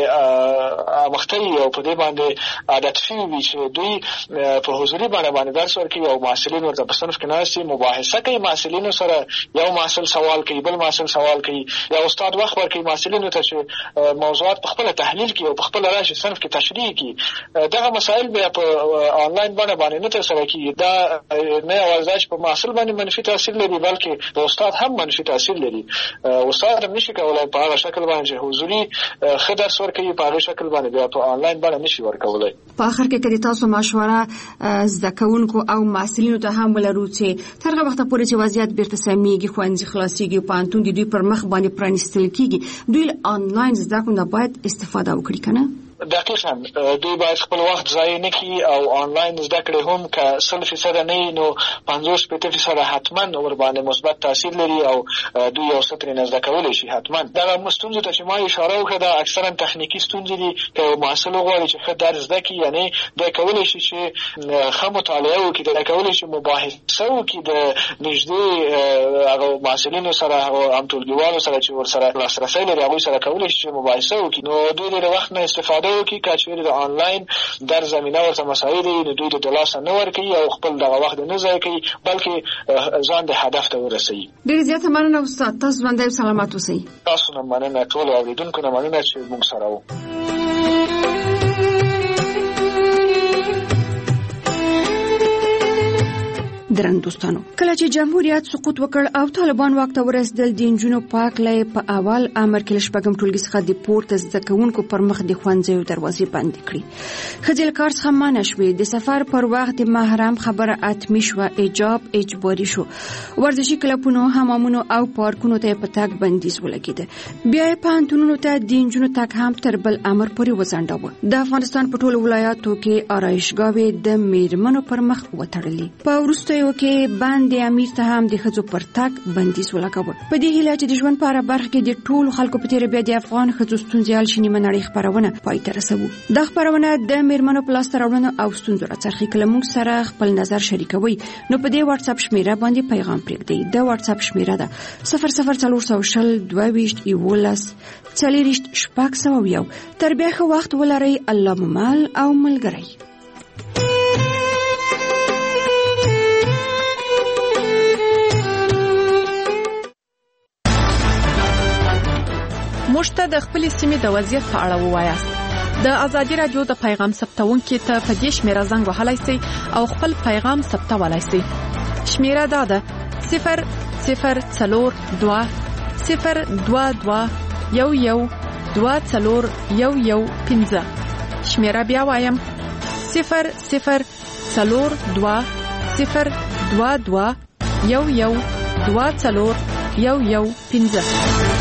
باندې اموخته وي او په دې باندې عادت شوي وي چې دوی په حضوري بڼه باندې درس ورکوي او محصلین ورته په صنف کې ناست وي، مباحثه کوي محصلینو سره، یو محصل سوال کوي بل محصل سوال کوي، یا استاد وخت ورکوي محصلینو ته چې موضوعات په خپله تحلیل کړي او په خپله راشي صنف کې تشریح کړي. دغه مسایل بیا په آنلاین بڼه باندې نه ترسره کېږي. دا نه یوازې چې په محصل باندې منفي تاثیر لري بلکې په استاد هم منفي تاثیر لري. استاد هم نشي کولی په هغه شکل باندې چې حضوري ښه درس ورکوي په هغه شکل باندې بیا په آنلاین بڼه نشي ورکولی. په آخر کې که تاسو مشوره زده کوونکو او محصلینو ته هم ولرو چې تر هغه وخته پورې چې وضعیت بیرته سمیږي، ښوونځي خلاصېږي او پوهنتون د دوی پر مخ باندې پرانیستل کېږي، دوی له آنلاین زده کړو نه باید استفاده وکړي که نه؟ دقیقاً دوی باید خپل وخت ضایع نه کړي او آنلاین زده کړې هم که 100% نه وي نو 50% حتما ورباندې مثبت تاثیر لري او دوی یو څه ترېنه زده کولی شي. حتما دغه ستونزو ته چې ما اشاره وکړه دا اکثرا تخنیکي ستونزې دي. که یو محصل وغواړي چې ښه درس زده کړي، یعنې دی کولی شي چې ښه مطالعه وکړي، دی کولی شي مباحثه وکړي د نږدې هغه محصلینو سره، هغه همټولګیوالو سره چې ورسره لاسرسی لري هغوی سره کولی شي چې مباحثه وکړي. نو دوی د وخت نه استفاده وکړي، که چېرې د آنلاین در زمینه ورته مساعد وي نو دوی د لاسه نه ورکوي او خپل دغه وخت نه ضایع کوي بلکې ځان د هدف ته ورسوي. ډېره زیاته مننه استاد، تاسو ژوندی او سلامت اوسئ. تاسو نه مننه، ټولو اورېدونکو نه مننه چې موږ سره وو. درن دوستانو، کله چې جمهوریت سقوط وکړ او طالبان واک ته ورسېدل، د نجونو پاک لای په اول امر کې له شپږم ټولګي څخه د پورته زده کوونکو پر مخ د ښوونځیو دروازې بندې کړې. ښځې له کار څخه منع شوې، د سفر پر وخت د محرم خبره حتمي شوه، حجاب اجباري شو، ورزشي کلبونو، حمامونو او پارکونو ته په تګ بندیز ولګېده. بیا یې پوهنتونونو ته د نجونو تګ هم تر بل امر پورې وځنډاوه. د افغانستان په ټولو ولایاتو کې آرایشګاوې د میرمنو پر مخ وتړلې. په وروستیو سیمایو کې باندې امیر ته هم د ښځو پر تګ بندیز ولګاوه. په دې هیله چې د ژوند په هره برخه کې د ټولو خلکو په تیر بیا د افغان ښځو ستونزې حل شي نیمه نړۍ خپرونه پای ته رسوو. د خپرونه د میرمنو په لاسته راوړنو او ستونزو راڅرخي. کله موږ سره خپل نظر شریکوي نو په دې واتس اپ شمیره باندې پیغام پرېږدئ. د واتس اپ شمیره ده 00422 تر بیا ښه وخت ولرئ. الله مو مل او ملګری. موږ ته د خپل سیمې د وضعیت په اړه ووایاست. د ازادي رادیو د پیغام ثبتونکو ته په دې شمیره زنګ وهلای شئ او خپل پیغام ثبتولای شئ. شمیره دا ده 00422112215. شمیره بیا وایم 00422112215.